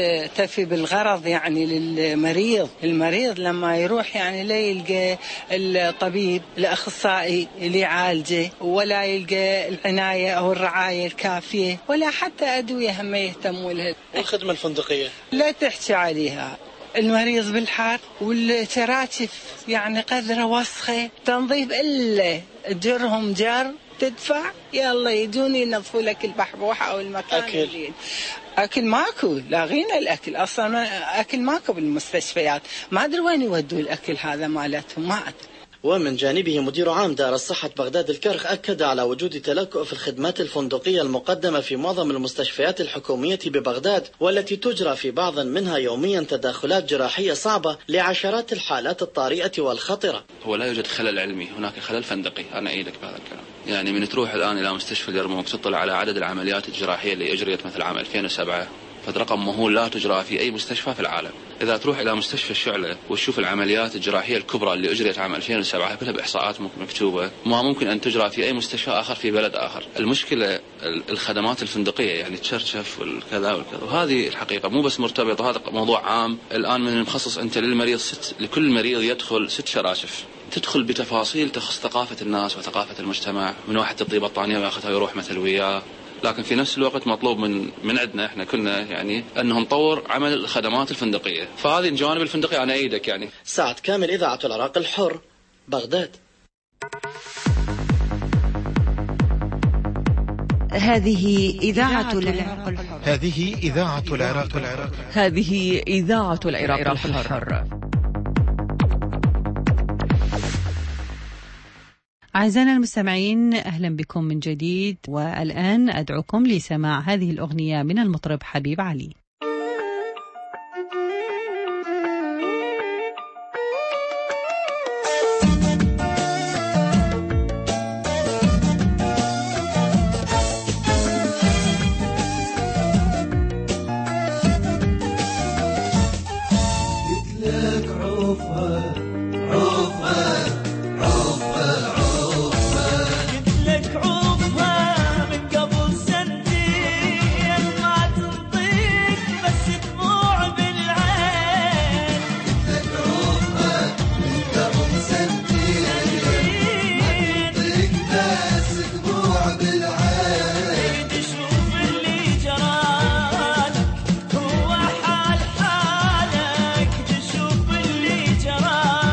تفي بالغرض يعني للمريض. المريض لما يروح يعني لا يلقى الطبيب الأخصائي اللي يعالجه، ولا يلقى العناية أو الرعاية الكافية، ولا حتى أدوية هم يهتموا لها. الخدمة الفندقية لا تحكي عليها. المريض بالحر والشراتف يعني قدرة وسخة، تنظيف إلا جرهم جر تدفع يلا يجون ينظفوا لك البحبوحة أو المكان. أكل ماكو، لاغينا الأكل أصلا، أكل ماكو بالمستشفيات. ما أدري وين يودوا الأكل هذا مالتهم، ما أدري. ومن جانبه مدير عام دار الصحة بغداد الكرخ أكد على وجود تلكؤ في الخدمات الفندقية المقدمة في معظم المستشفيات الحكومية ببغداد، والتي تجرى في بعض منها يوميا تداخلات جراحية صعبة لعشرات الحالات الطارئة والخطرة. هو لا يوجد خلل علمي، هناك خلل فندقي. أنا أعيدك بهذا الكلام. يعني من تروح الآن إلى مستشفى اليرموك تطلع على عدد العمليات الجراحية اللي أجريت مثل عام 2007، فرقم مهول لا تجرى في أي مستشفى في العالم. إذا تروح إلى مستشفى الشعلة وتشوف العمليات الجراحية الكبرى اللي أجريت عام 2007 كلها بإحصاءات مكتوبة، ما ممكن أن تجرى في أي مستشفى آخر في بلد آخر. المشكلة الخدمات الفندقية، يعني تشرشف والكذا والكذا، وهذه الحقيقة مو بس مرتبطة، هذا موضوع عام. الآن من مخصص أنت للمريض لكل مريض يدخل 6 شراشف، تدخل بتفاصيل تخص ثقافة الناس وثقافة المجتمع. من واحد تطيب بطانية وياخذها ويروح مثل وياه، لكن في نفس الوقت مطلوب من عندنا احنا كلنا يعني انه نطور عمل الخدمات الفندقيه. فهذه الجوانب الفندقيه انا ايدك يعني. سعد كامل، اذاعه العراق الحر، بغداد. هذه إذاعة العراق الحر. هذه إذاعة العراق الحر. هذه إذاعة العراق الحر. أعزائنا المستمعين، أهلا بكم من جديد، والآن أدعوكم لسماع هذه الأغنية من المطرب حبيب علي. هو حال حالك تشوف اللي جرالك.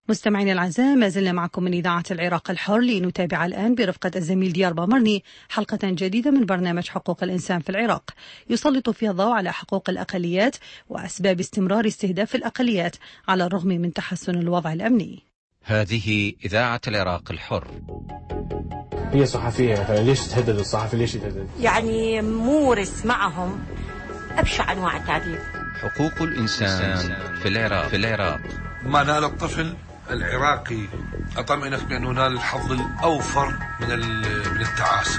مستمعين الأعزاء، ما زلنا معكم من إذاعة العراق الحر لنتابع الآن برفقة الزميل ديار بامرني حلقة جديدة من برنامج حقوق الإنسان في العراق، يسلط فيها الضوء على حقوق الأقليات وأسباب استمرار استهداف الأقليات على الرغم من تحسن الوضع الأمني. هذه إذاعة العراق الحر. هي صحفية مثلا، ليش تهدد الصحفي؟ ليش يتهدد؟ يعني مورس معهم أبشع أنواع التعذيب. حقوق الإنسان في العراق. ما نال الطفل العراقي أطمئنك بأنه نال الحظ الأوفر من التعاسة.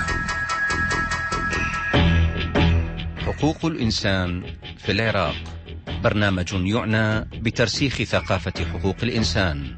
حقوق الإنسان في العراق، برنامج يعنى بترسيخ ثقافة حقوق الإنسان.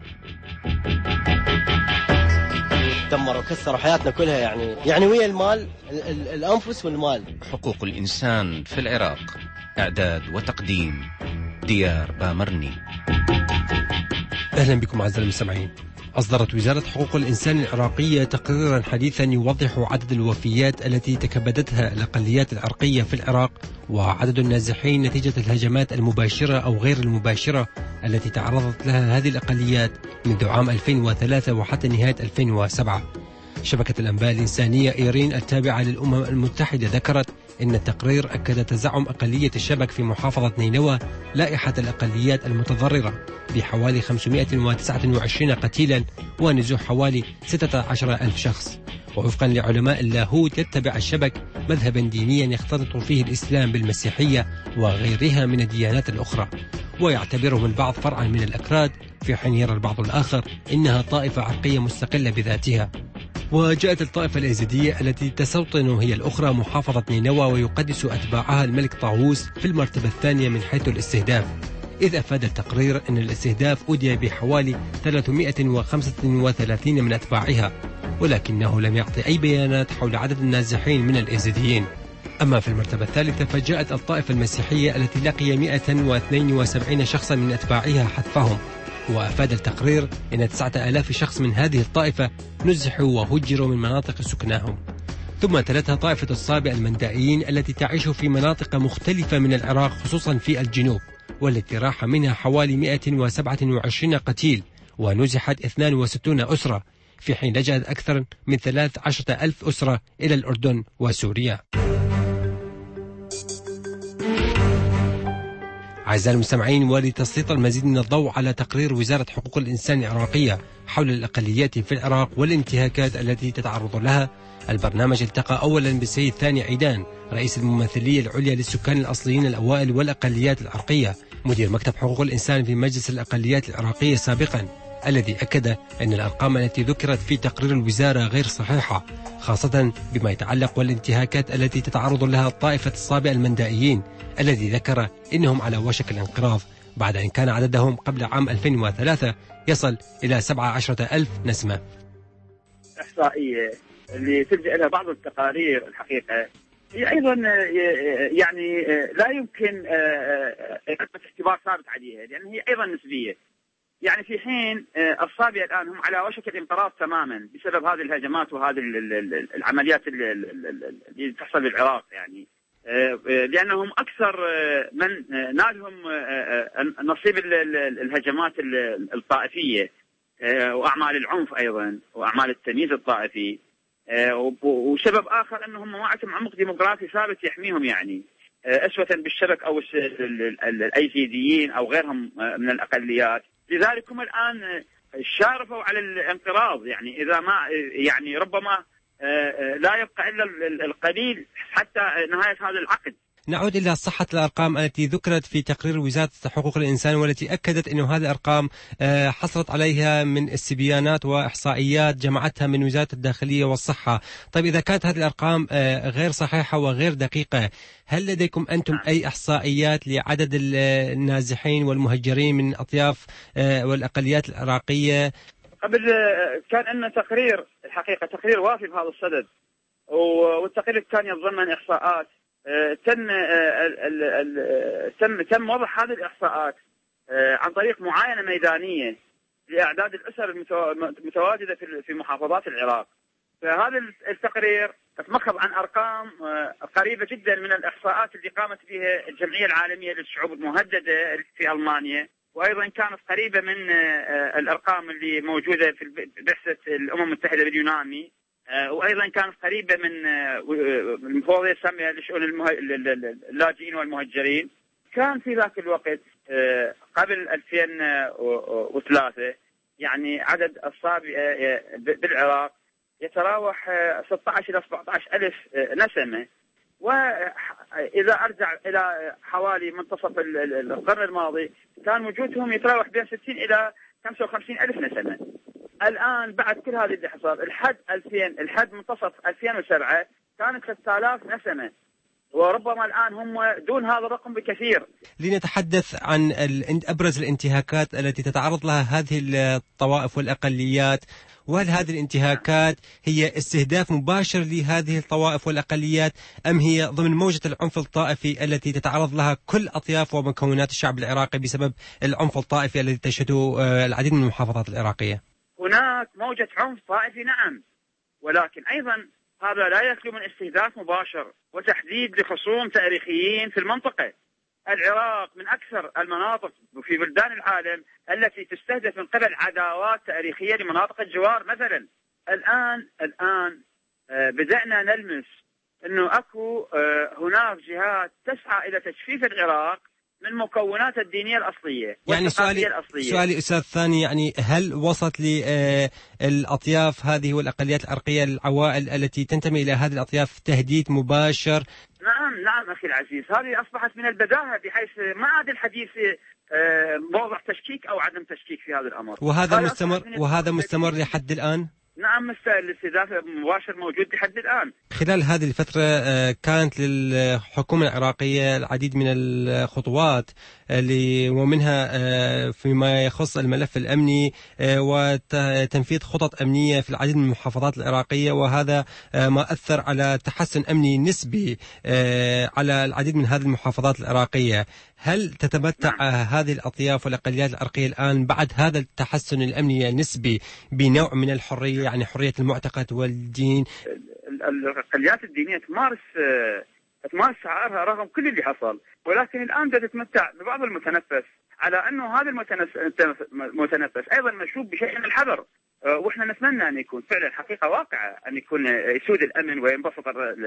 دمروا وكسروا حياتنا كلها، يعني ويا المال، الأنفس والمال. حقوق الإنسان في العراق، إعداد وتقديم ديار بامرني. أهلا بكم أعزائي المستمعين. أصدرت وزارة حقوق الإنسان العراقية تقريرا حديثا يوضح عدد الوفيات التي تكبدتها الأقليات العرقية في العراق وعدد النازحين نتيجة الهجمات المباشرة أو غير المباشرة التي تعرضت لها هذه الأقليات منذ عام 2003 وحتى نهاية 2007. شبكة الأنباء الإنسانية إيرين التابعة للأمم المتحدة ذكرت إن التقرير أكد تزعم أقلية الشبك في محافظة نينوى لائحة الأقليات المتضررة بحوالي 529 قتيلا ونزوح حوالي 16,000 شخص. ووفقا لعلماء اللاهوت يتبع الشبك مذهبا دينيا يختلط فيه الإسلام بالمسيحية وغيرها من الديانات الأخرى، ويعتبرهم البعض فرعا من الأكراد، في حين يرى البعض الآخر إنها طائفة عرقية مستقلة بذاتها. وجاءت الطائفة الإيزيدية التي تستوطن هي الأخرى محافظة نينوى ويقدس أتباعها الملك طاووس في المرتبة الثانية من حيث الاستهداف، إذ أفاد التقرير أن الاستهداف أدي بحوالي 335 من أتباعها، ولكنه لم يعطي أي بيانات حول عدد النازحين من الإيزيديين. أما في المرتبة الثالثة فجاءت الطائفة المسيحية التي لقي 172 شخصا من أتباعها حتفهم، وأفاد التقرير أن 9,000 شخص من هذه الطائفة نزحوا وهجروا من مناطق سكناهم. ثم تلتها طائفة الصابئة المندائيين التي تعيش في مناطق مختلفة من العراق خصوصا في الجنوب، والتي راح منها حوالي 127 قتيل ونزحت 62 أسرة، في حين لجأت أكثر من 13,000 أسرة إلى الأردن وسوريا. أعزائي المستمعين، ولتسليط المزيد من الضوء على تقرير وزارة حقوق الإنسان العراقية حول الأقليات في العراق والانتهاكات التي تتعرض لها، البرنامج التقى أولا بالسيد ثاني عيدان، رئيس الممثلية العليا للسكان الأصليين الأوائل والأقليات العرقية، مدير مكتب حقوق الإنسان في مجلس الأقليات العراقية سابقا، الذي أكد أن الأرقام التي ذكرت في تقرير الوزارة غير صحيحة، خاصة بما يتعلق والانتهاكات التي تتعرض لها طائفة الصابئة المندائيين، الذي ذكر إنهم على وشك الانقراض بعد أن كان عددهم قبل عام 2003 يصل إلى 17,000 نسمة. إحصائية اللي تلجأ لها بعض التقارير الحقيقة هي أيضا يعني لا يمكن اختبار ثابت عليها، لأن هي أيضا نسبية. يعني في حين الصابئة الآن هم على وشك الانقراض تماما بسبب هذه الهجمات وهذه العمليات اللي تحصل بالعراق، يعني لأنهم أكثر من نالهم نصيب الهجمات الطائفية وأعمال العنف أيضا وأعمال التمييز الطائفي، وسبب آخر أنهم معهم عمق ديموغرافي ثابت يحميهم، يعني أسوة بالشبك أو الأيزيديين أو غيرهم من الأقليات. لذلك هم الآن شارفوا على الانقراض، يعني إذا ما يعني ربما لا يبقى إلا القليل حتى نهاية هذا العقد. نعود إلى صحة الأرقام التي ذكرت في تقرير وزارة حقوق الإنسان، والتي أكدت أن هذه الأرقام حصلت عليها من استبيانات وإحصائيات جمعتها من وزارة الداخلية والصحة. طيب إذا كانت هذه الأرقام غير صحيحة وغير دقيقة، هل لديكم أنتم أي إحصائيات لعدد النازحين والمهجرين من أطياف والأقليات العراقية؟ قبل كان عندنا تقرير، الحقيقة تقرير وافي بهذا الصدد، والتقرير كان يتضمن إحصاءات تم وضع هذه الإحصاءات عن طريق معاينة ميدانية لأعداد الأسر المتواجدة في محافظات العراق. فهذا التقرير تمخض عن أرقام قريبة جدا من الإحصاءات اللي قامت بها الجمعية العالمية للشعوب المهددة في ألمانيا، وأيضا كانت قريبة من الأرقام اللي موجودة في بعثة الأمم المتحدة باليوناني، وأيضا كانت قريبة من المفوضية السامية لشؤون اللاجئين والمهجرين. كان في ذاك الوقت قبل 2003 يعني عدد الصابئة بالعراق يتراوح 16 إلى 17 ألف نسمة، وإذا أرجع إلى حوالي منتصف القرن الماضي كان وجودهم يتراوح بين 60 إلى 55 ألف نسمة. الآن بعد كل هذه اللي حصل الحد منتصف 2007 كانت 3000 نسمة، وربما الآن هم دون هذا الرقم بكثير. لنتحدث عن أبرز الانتهاكات التي تتعرض لها هذه الطوائف والأقليات، وهل هذه الانتهاكات هي استهداف مباشر لهذه الطوائف والأقليات أم هي ضمن موجة العنف الطائفي التي تتعرض لها كل أطياف ومكونات الشعب العراقي بسبب العنف الطائفي الذي تشهده العديد من المحافظات العراقية؟ هناك موجة عنف طائفي نعم، ولكن أيضا هذا لا يخلو من استهداف مباشر وتحديد لخصوم تاريخيين في المنطقة. العراق من أكثر المناطق في بلدان العالم التي تستهدف من قبل عداوات تاريخية لمناطق الجوار مثلا. الآن بدأنا نلمس أنه أكو هناك جهات تسعى إلى تجفيف العراق من مكونات الدينية الأصلية. يعني سؤالي أستاذ ثاني، يعني هل وصلت للأطياف هذه والأقليات العرقية العوائل التي تنتمي إلى هذه الأطياف تهديد مباشر؟ نعم أخي العزيز، هذه أصبحت من البداهة بحيث ما عاد الحديث موضع تشكيك أو عدم تشكيك في هذا الأمر. وهذا مستمر لحد الآن؟ نعم، الاستهداف المباشر موجود لحد الآن. خلال هذه الفترة كانت للحكومة العراقية العديد من الخطوات ومنها فيما يخص الملف الأمني وتنفيذ خطط أمنية في العديد من المحافظات العراقية، وهذا ما أثر على تحسن أمني نسبي على العديد من هذه المحافظات العراقية. هل تتمتع هذه الأطياف والأقليات العرقية الآن بعد هذا التحسن الأمني النسبي بنوع من الحرية، يعني حرية المعتقد والدين؟ الأقليات الدينية تمارس شعائرها رغم كل اللي حصل، ولكن الآن تتمتع ببعض المتنفس على أنه هذا المتنفس أيضا مشوب بشيء من الحذر، وإحنا نتمنى أن يكون فعلا حقيقة واقعة، أن يكون يسود الأمن وينبسط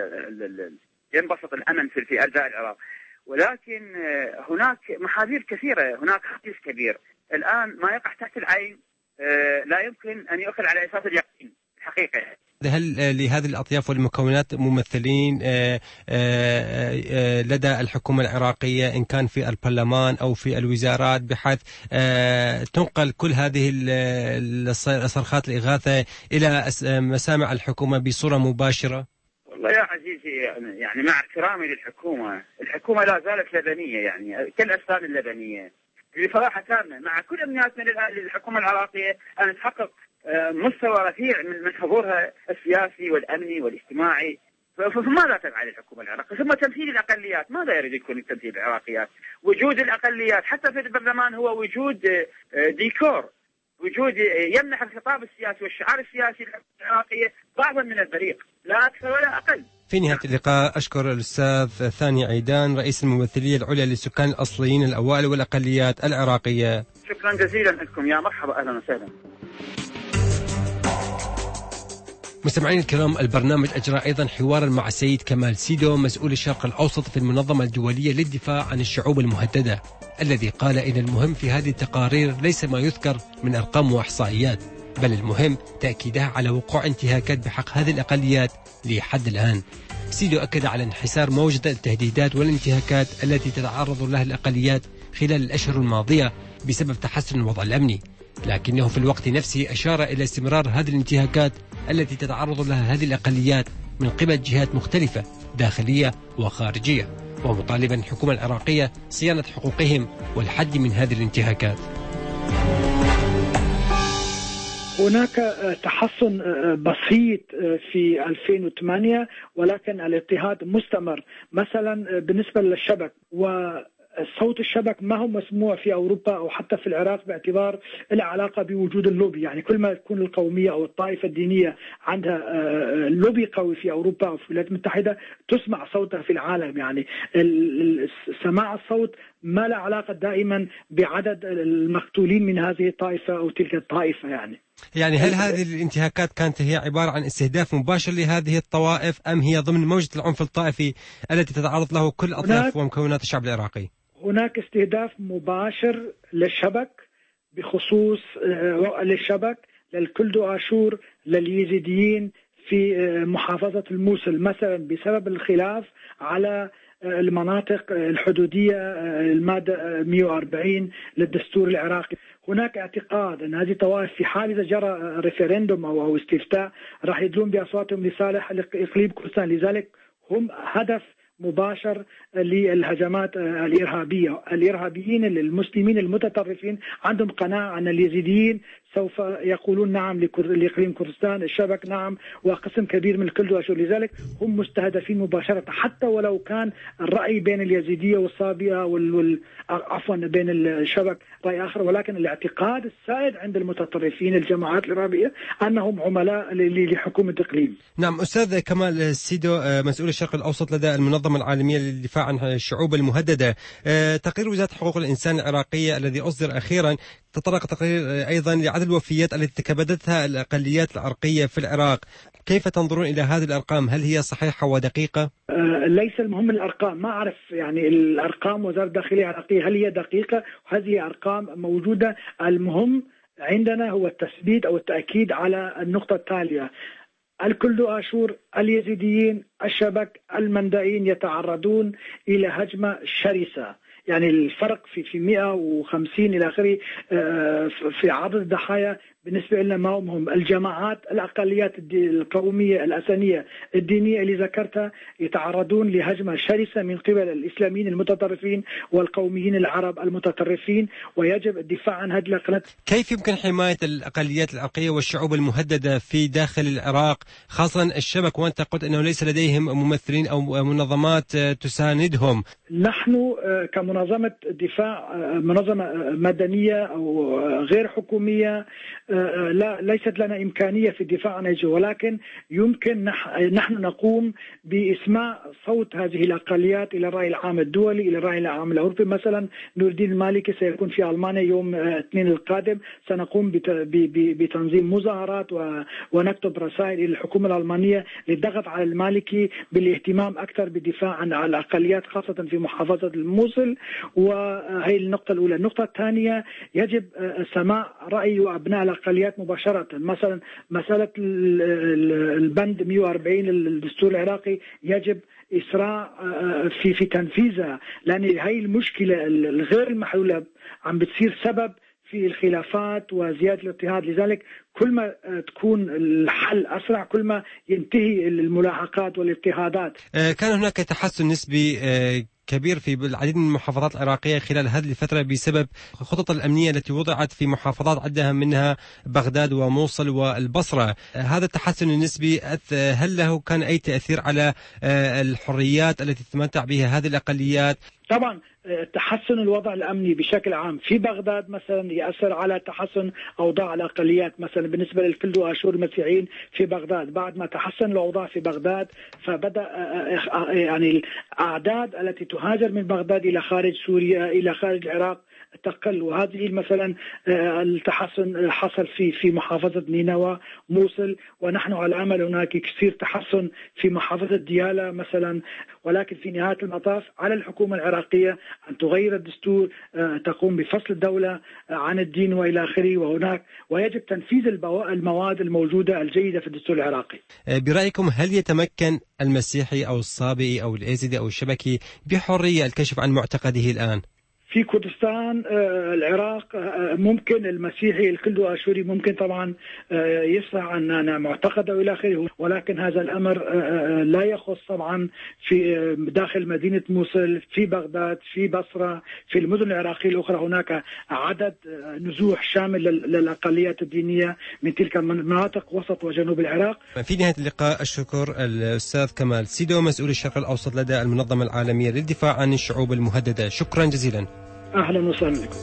الأمن في أرجاء العراق. ولكن هناك محاذير كثيرة، هناك خطير كبير الآن ما يقع تحت العين لا يمكن أن يؤخذ على أساس اليقين الحقيقة. هل لهذه الأطياف والمكونات ممثلين لدى الحكومة العراقية إن كان في البرلمان أو في الوزارات بحيث تنقل كل هذه الصرخات الإغاثة إلى مسامع الحكومة بصورة مباشرة؟ والله يا عزيزي، يعني مع احترامي الحكومة لا زالت لبنية، يعني كالأجسام اللبنية بصراحة تامة مع كل أمنياتنا للحكومة العراقية أن تحقق مستوى رفيع من حضورها السياسي والأمني والاجتماعي. فماذا تفعل الحكومة العراقية؟ ثم تمثيل الأقليات، ماذا يريد يكون تمثيل العراقيات؟ وجود الأقليات حتى في البرلمان هو وجود ديكور، وجود يمنح الخطاب السياسي والشعار السياسي العراقية بعضا من البريق، لا أكثر ولا أقل. في نهاية اللقاء أشكر الأستاذ ثاني عيدان رئيس الممثلية العليا للسكان الأصليين الأوائل والأقليات العراقية. شكرا جزيلا لكم، يا مرحبا، أهلا وسهلا. مستمعين الكرام، البرنامج أجرى أيضا حوارا مع السيد كمال سيدو مسؤول الشرق الأوسط في المنظمة الدولية للدفاع عن الشعوب المهددة، الذي قال إن المهم في هذه التقارير ليس ما يذكر من أرقام وإحصائيات، بل المهم تأكيدها على وقوع انتهاكات بحق هذه الأقليات لحد الآن. سيدو أكد على انحسار موجة التهديدات والانتهاكات التي تتعرض لها الأقليات خلال الأشهر الماضية بسبب تحسن الوضع الأمني، لكنه في الوقت نفسه أشار إلى استمرار هذه الانتهاكات التي تتعرض لها هذه الأقليات من قبل جهات مختلفة داخلية وخارجية، ومطالبا الحكومة العراقية صيانة حقوقهم والحد من هذه الانتهاكات. هناك تحسن بسيط في 2008 ولكن الاضطهاد مستمر، مثلا بالنسبة للشبك، و صوت الشبك ما هو مسموع في أوروبا أو حتى في العراق باعتبار له علاقة بوجود اللوبي. يعني كل ما تكون القومية أو الطائفة الدينية عندها لوبي قوي في أوروبا أو في الولايات المتحدة تسمع صوتها في العالم. يعني سماع الصوت ما له علاقة دائما بعدد المقتولين من هذه الطائفة أو تلك الطائفة. يعني هل هذه الانتهاكات كانت هي عبارة عن استهداف مباشر لهذه الطوائف أم هي ضمن موجة العنف الطائفي التي تتعرض له كل أطياف ومكونات الشعب العراقي؟ هناك استهداف مباشر للشبك، بخصوص للشبك، للكلدو آشور، لليزيديين في محافظة الموصل مثلا بسبب الخلاف على المناطق الحدودية المادة 140 للدستور العراقي. هناك اعتقاد أن هذه الطوائف في حال إذا جرى ريفرندوم أو استفتاء راح يدلون بأصواتهم لصالح إقليم كردستان، لذلك هم هدف مباشر للهجمات الإرهابية. الإرهابيين المسلمين المتطرفين عندهم قناعة أن اليزيديين سوف يقولون نعم لإقليم كردستان، الشبك نعم، وقسم كبير من الكلدو آشور، لذلك هم مستهدفين مباشرة، حتى ولو كان الرأي بين اليزيدية والصابئة عفوا بين الشبك رأي آخر، ولكن الاعتقاد السائد عند المتطرفين الجماعات الإرهابية أنهم عملاء لحكومة إقليم. نعم أستاذ كمال السيدو، مسؤول الشرق الأوسط لدى المنظمة العالمية للدفاع عن الشعوب المهددة، تقرير وزارة حقوق الإنسان العراقية الذي أصدر أخيرا تطرق تقرير أيضا لعدد الوفيات التي تكبدتها الأقليات العرقية في العراق. كيف تنظرون إلى هذه الأرقام؟ هل هي صحيحة ودقيقة؟ ليس المهم الأرقام، ما أعرف يعني الأرقام وزارة الداخلية العراقية هل هي دقيقة، هذه أرقام موجودة. المهم عندنا هو التثبيت أو التأكيد على النقطة التالية: الكلدو آشور، اليزيديين، الشبك، المندائين يتعرضون إلى هجمة شرسة. يعني الفرق في 150 إلى آخره في عدد الضحايا بالنسبة لنا ما هم الجماعات الأقليات القومية الأسانية الدينية اللي ذكرتها يتعرضون لهجمة شرسة من قبل الإسلاميين المتطرفين والقوميين العرب المتطرفين، ويجب الدفاع عن هذه الأقليات. كيف يمكن حماية الأقليات العرقية والشعوب المهددة في داخل العراق، خاصة الشبك وأنت قلت أنه ليس لديهم ممثلين أو منظمات تساندهم؟ نحن كمنظمة دفاع، منظمة مدنية أو غير حكومية، ليست لنا إمكانية في الدفاع عن أي، ولكن يمكن نحن نقوم بإسماع صوت هذه الأقليات إلى الرأي العام الدولي، إلى الرأي العام الأوروبي. مثلا نور الدين المالكي سيكون في ألمانيا يوم الاثنين القادم، سنقوم بتنظيم مظاهرات ونكتب رسائل إلى الحكومة الألمانية للضغط على المالكي بالاهتمام أكثر بالدفاع عن الأقليات خاصة في محافظة الموصل. وهي النقطة الأولى. النقطة الثانية يجب سماع رأي أبناء الأقليات مباشرة. مثلا مسألة البند 140 للدستور العراقي يجب إسراع في تنفيذها، لأن هاي المشكلة الغير المحلولة عم بتصير سبب في الخلافات وزيادة الاضطهاد. لذلك كل ما تكون الحل أسرع كل ما ينتهي الملاحقات والاضطهادات. كان هناك تحسن نسبي كبير في العديد من المحافظات العراقية خلال هذه الفترة بسبب خطط الأمنية التي وضعت في محافظات عدها منها بغداد وموصل والبصرة. هذا التحسن النسبي هل له كان أي تأثير على الحريات التي تتمتع بها هذه الأقليات؟ طبعا تحسن الوضع الأمني بشكل عام في بغداد مثلا يأثر على تحسن أوضاع الأقليات. مثلا بالنسبة للكلدو آشور المسيحيين في بغداد، بعد ما تحسن الأوضاع في بغداد فبدأ يعني الأعداد التي تهاجر من بغداد إلى خارج سوريا إلى خارج العراق تقل. وهذه مثلا التحسن حصل في محافظة نينوى موصل، ونحن على أمل هناك يصير تحسن في محافظة ديالى مثلا. ولكن في نهاية المطاف على الحكومة العراقية أن تغير الدستور، تقوم بفصل الدولة عن الدين وإلى آخره، ويجب تنفيذ المواد الموجودة الجيدة في الدستور العراقي. برأيكم هل يتمكن المسيحي أو الصابئي أو الإيزيدي أو الشبكي بحرية الكشف عن معتقده الآن؟ في كردستان العراق ممكن المسيحي الكلدو آشوري ممكن طبعا يسعى أن معتقده إلى آخره، ولكن هذا الأمر لا يخص طبعا في داخل مدينة موصل، في بغداد، في بصرة، في المدن العراقية الأخرى هناك عدد نزوح شامل للأقليات الدينية من تلك المناطق وسط وجنوب العراق. في نهاية اللقاء الشكر الأستاذ كمال سيدو مسؤول الشرق الأوسط لدى المنظمة العالمية للدفاع عن الشعوب المهددة، شكرا جزيلا. أهلا وسهلا بكم.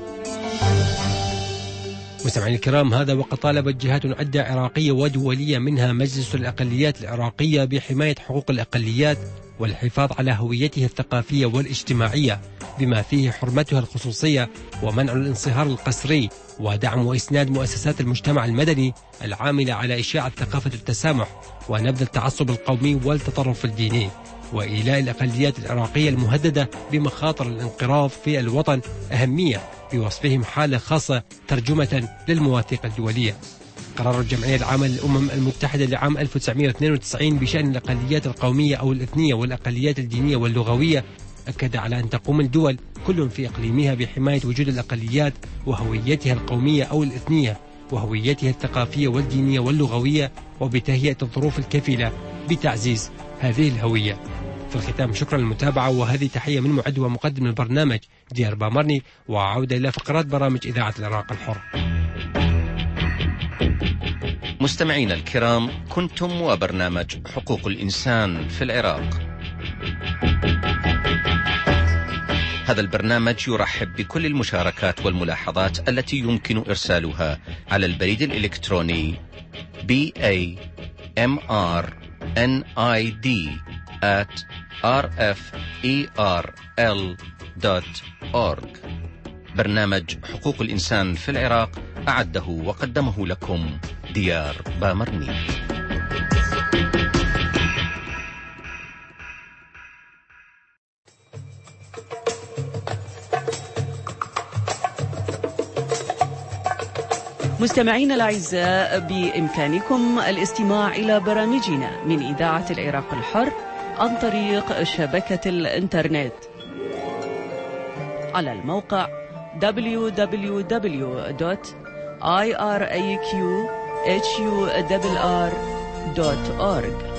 مستمعينا الكرام، هذا وقد طالبت جهات عدة عراقية ودولية منها مجلس الأقليات العراقية بحماية حقوق الأقليات والحفاظ على هويتها الثقافية والاجتماعية بما فيه حرمتها الخصوصية ومنع الانصهار القسري ودعم وإسناد مؤسسات المجتمع المدني العاملة على إشاعة ثقافة التسامح ونبذ التعصب القومي والتطرف الديني، وإيلاء الأقليات العراقية المهددة بمخاطر الانقراض في الوطن أهمية بوصفهم حالة خاصة ترجمة للمواثيق الدولية. قرار الجمعية العامة للأمم المتحدة لعام 1992 بشأن الأقليات القومية أو الإثنية والأقليات الدينية واللغوية أكد على أن تقوم الدول كل في إقليمها بحماية وجود الأقليات وهويتها القومية أو الإثنية وهويتها الثقافية والدينية واللغوية وبتهيئة الظروف الكفيلة بتعزيز هذه الهوية. في الختام شكرا للمتابعة، وهذه تحية من معد ومقدم البرنامج ديار بامرني، وعودة إلى فقرات برامج إذاعة العراق الحر. مستمعينا الكرام، كنتم وبرنامج حقوق الإنسان في العراق. هذا البرنامج يرحب بكل المشاركات والملاحظات التي يمكن إرسالها على البريد الإلكتروني BAMRNID@rferl.org. برنامج حقوق الإنسان في العراق أعده وقدمه لكم ديار بامرني. مستمعينا الأعزاء، بإمكانكم الاستماع إلى برامجنا من إذاعة العراق الحر عن طريق شبكة الإنترنت على الموقع www.iraqhurr.org.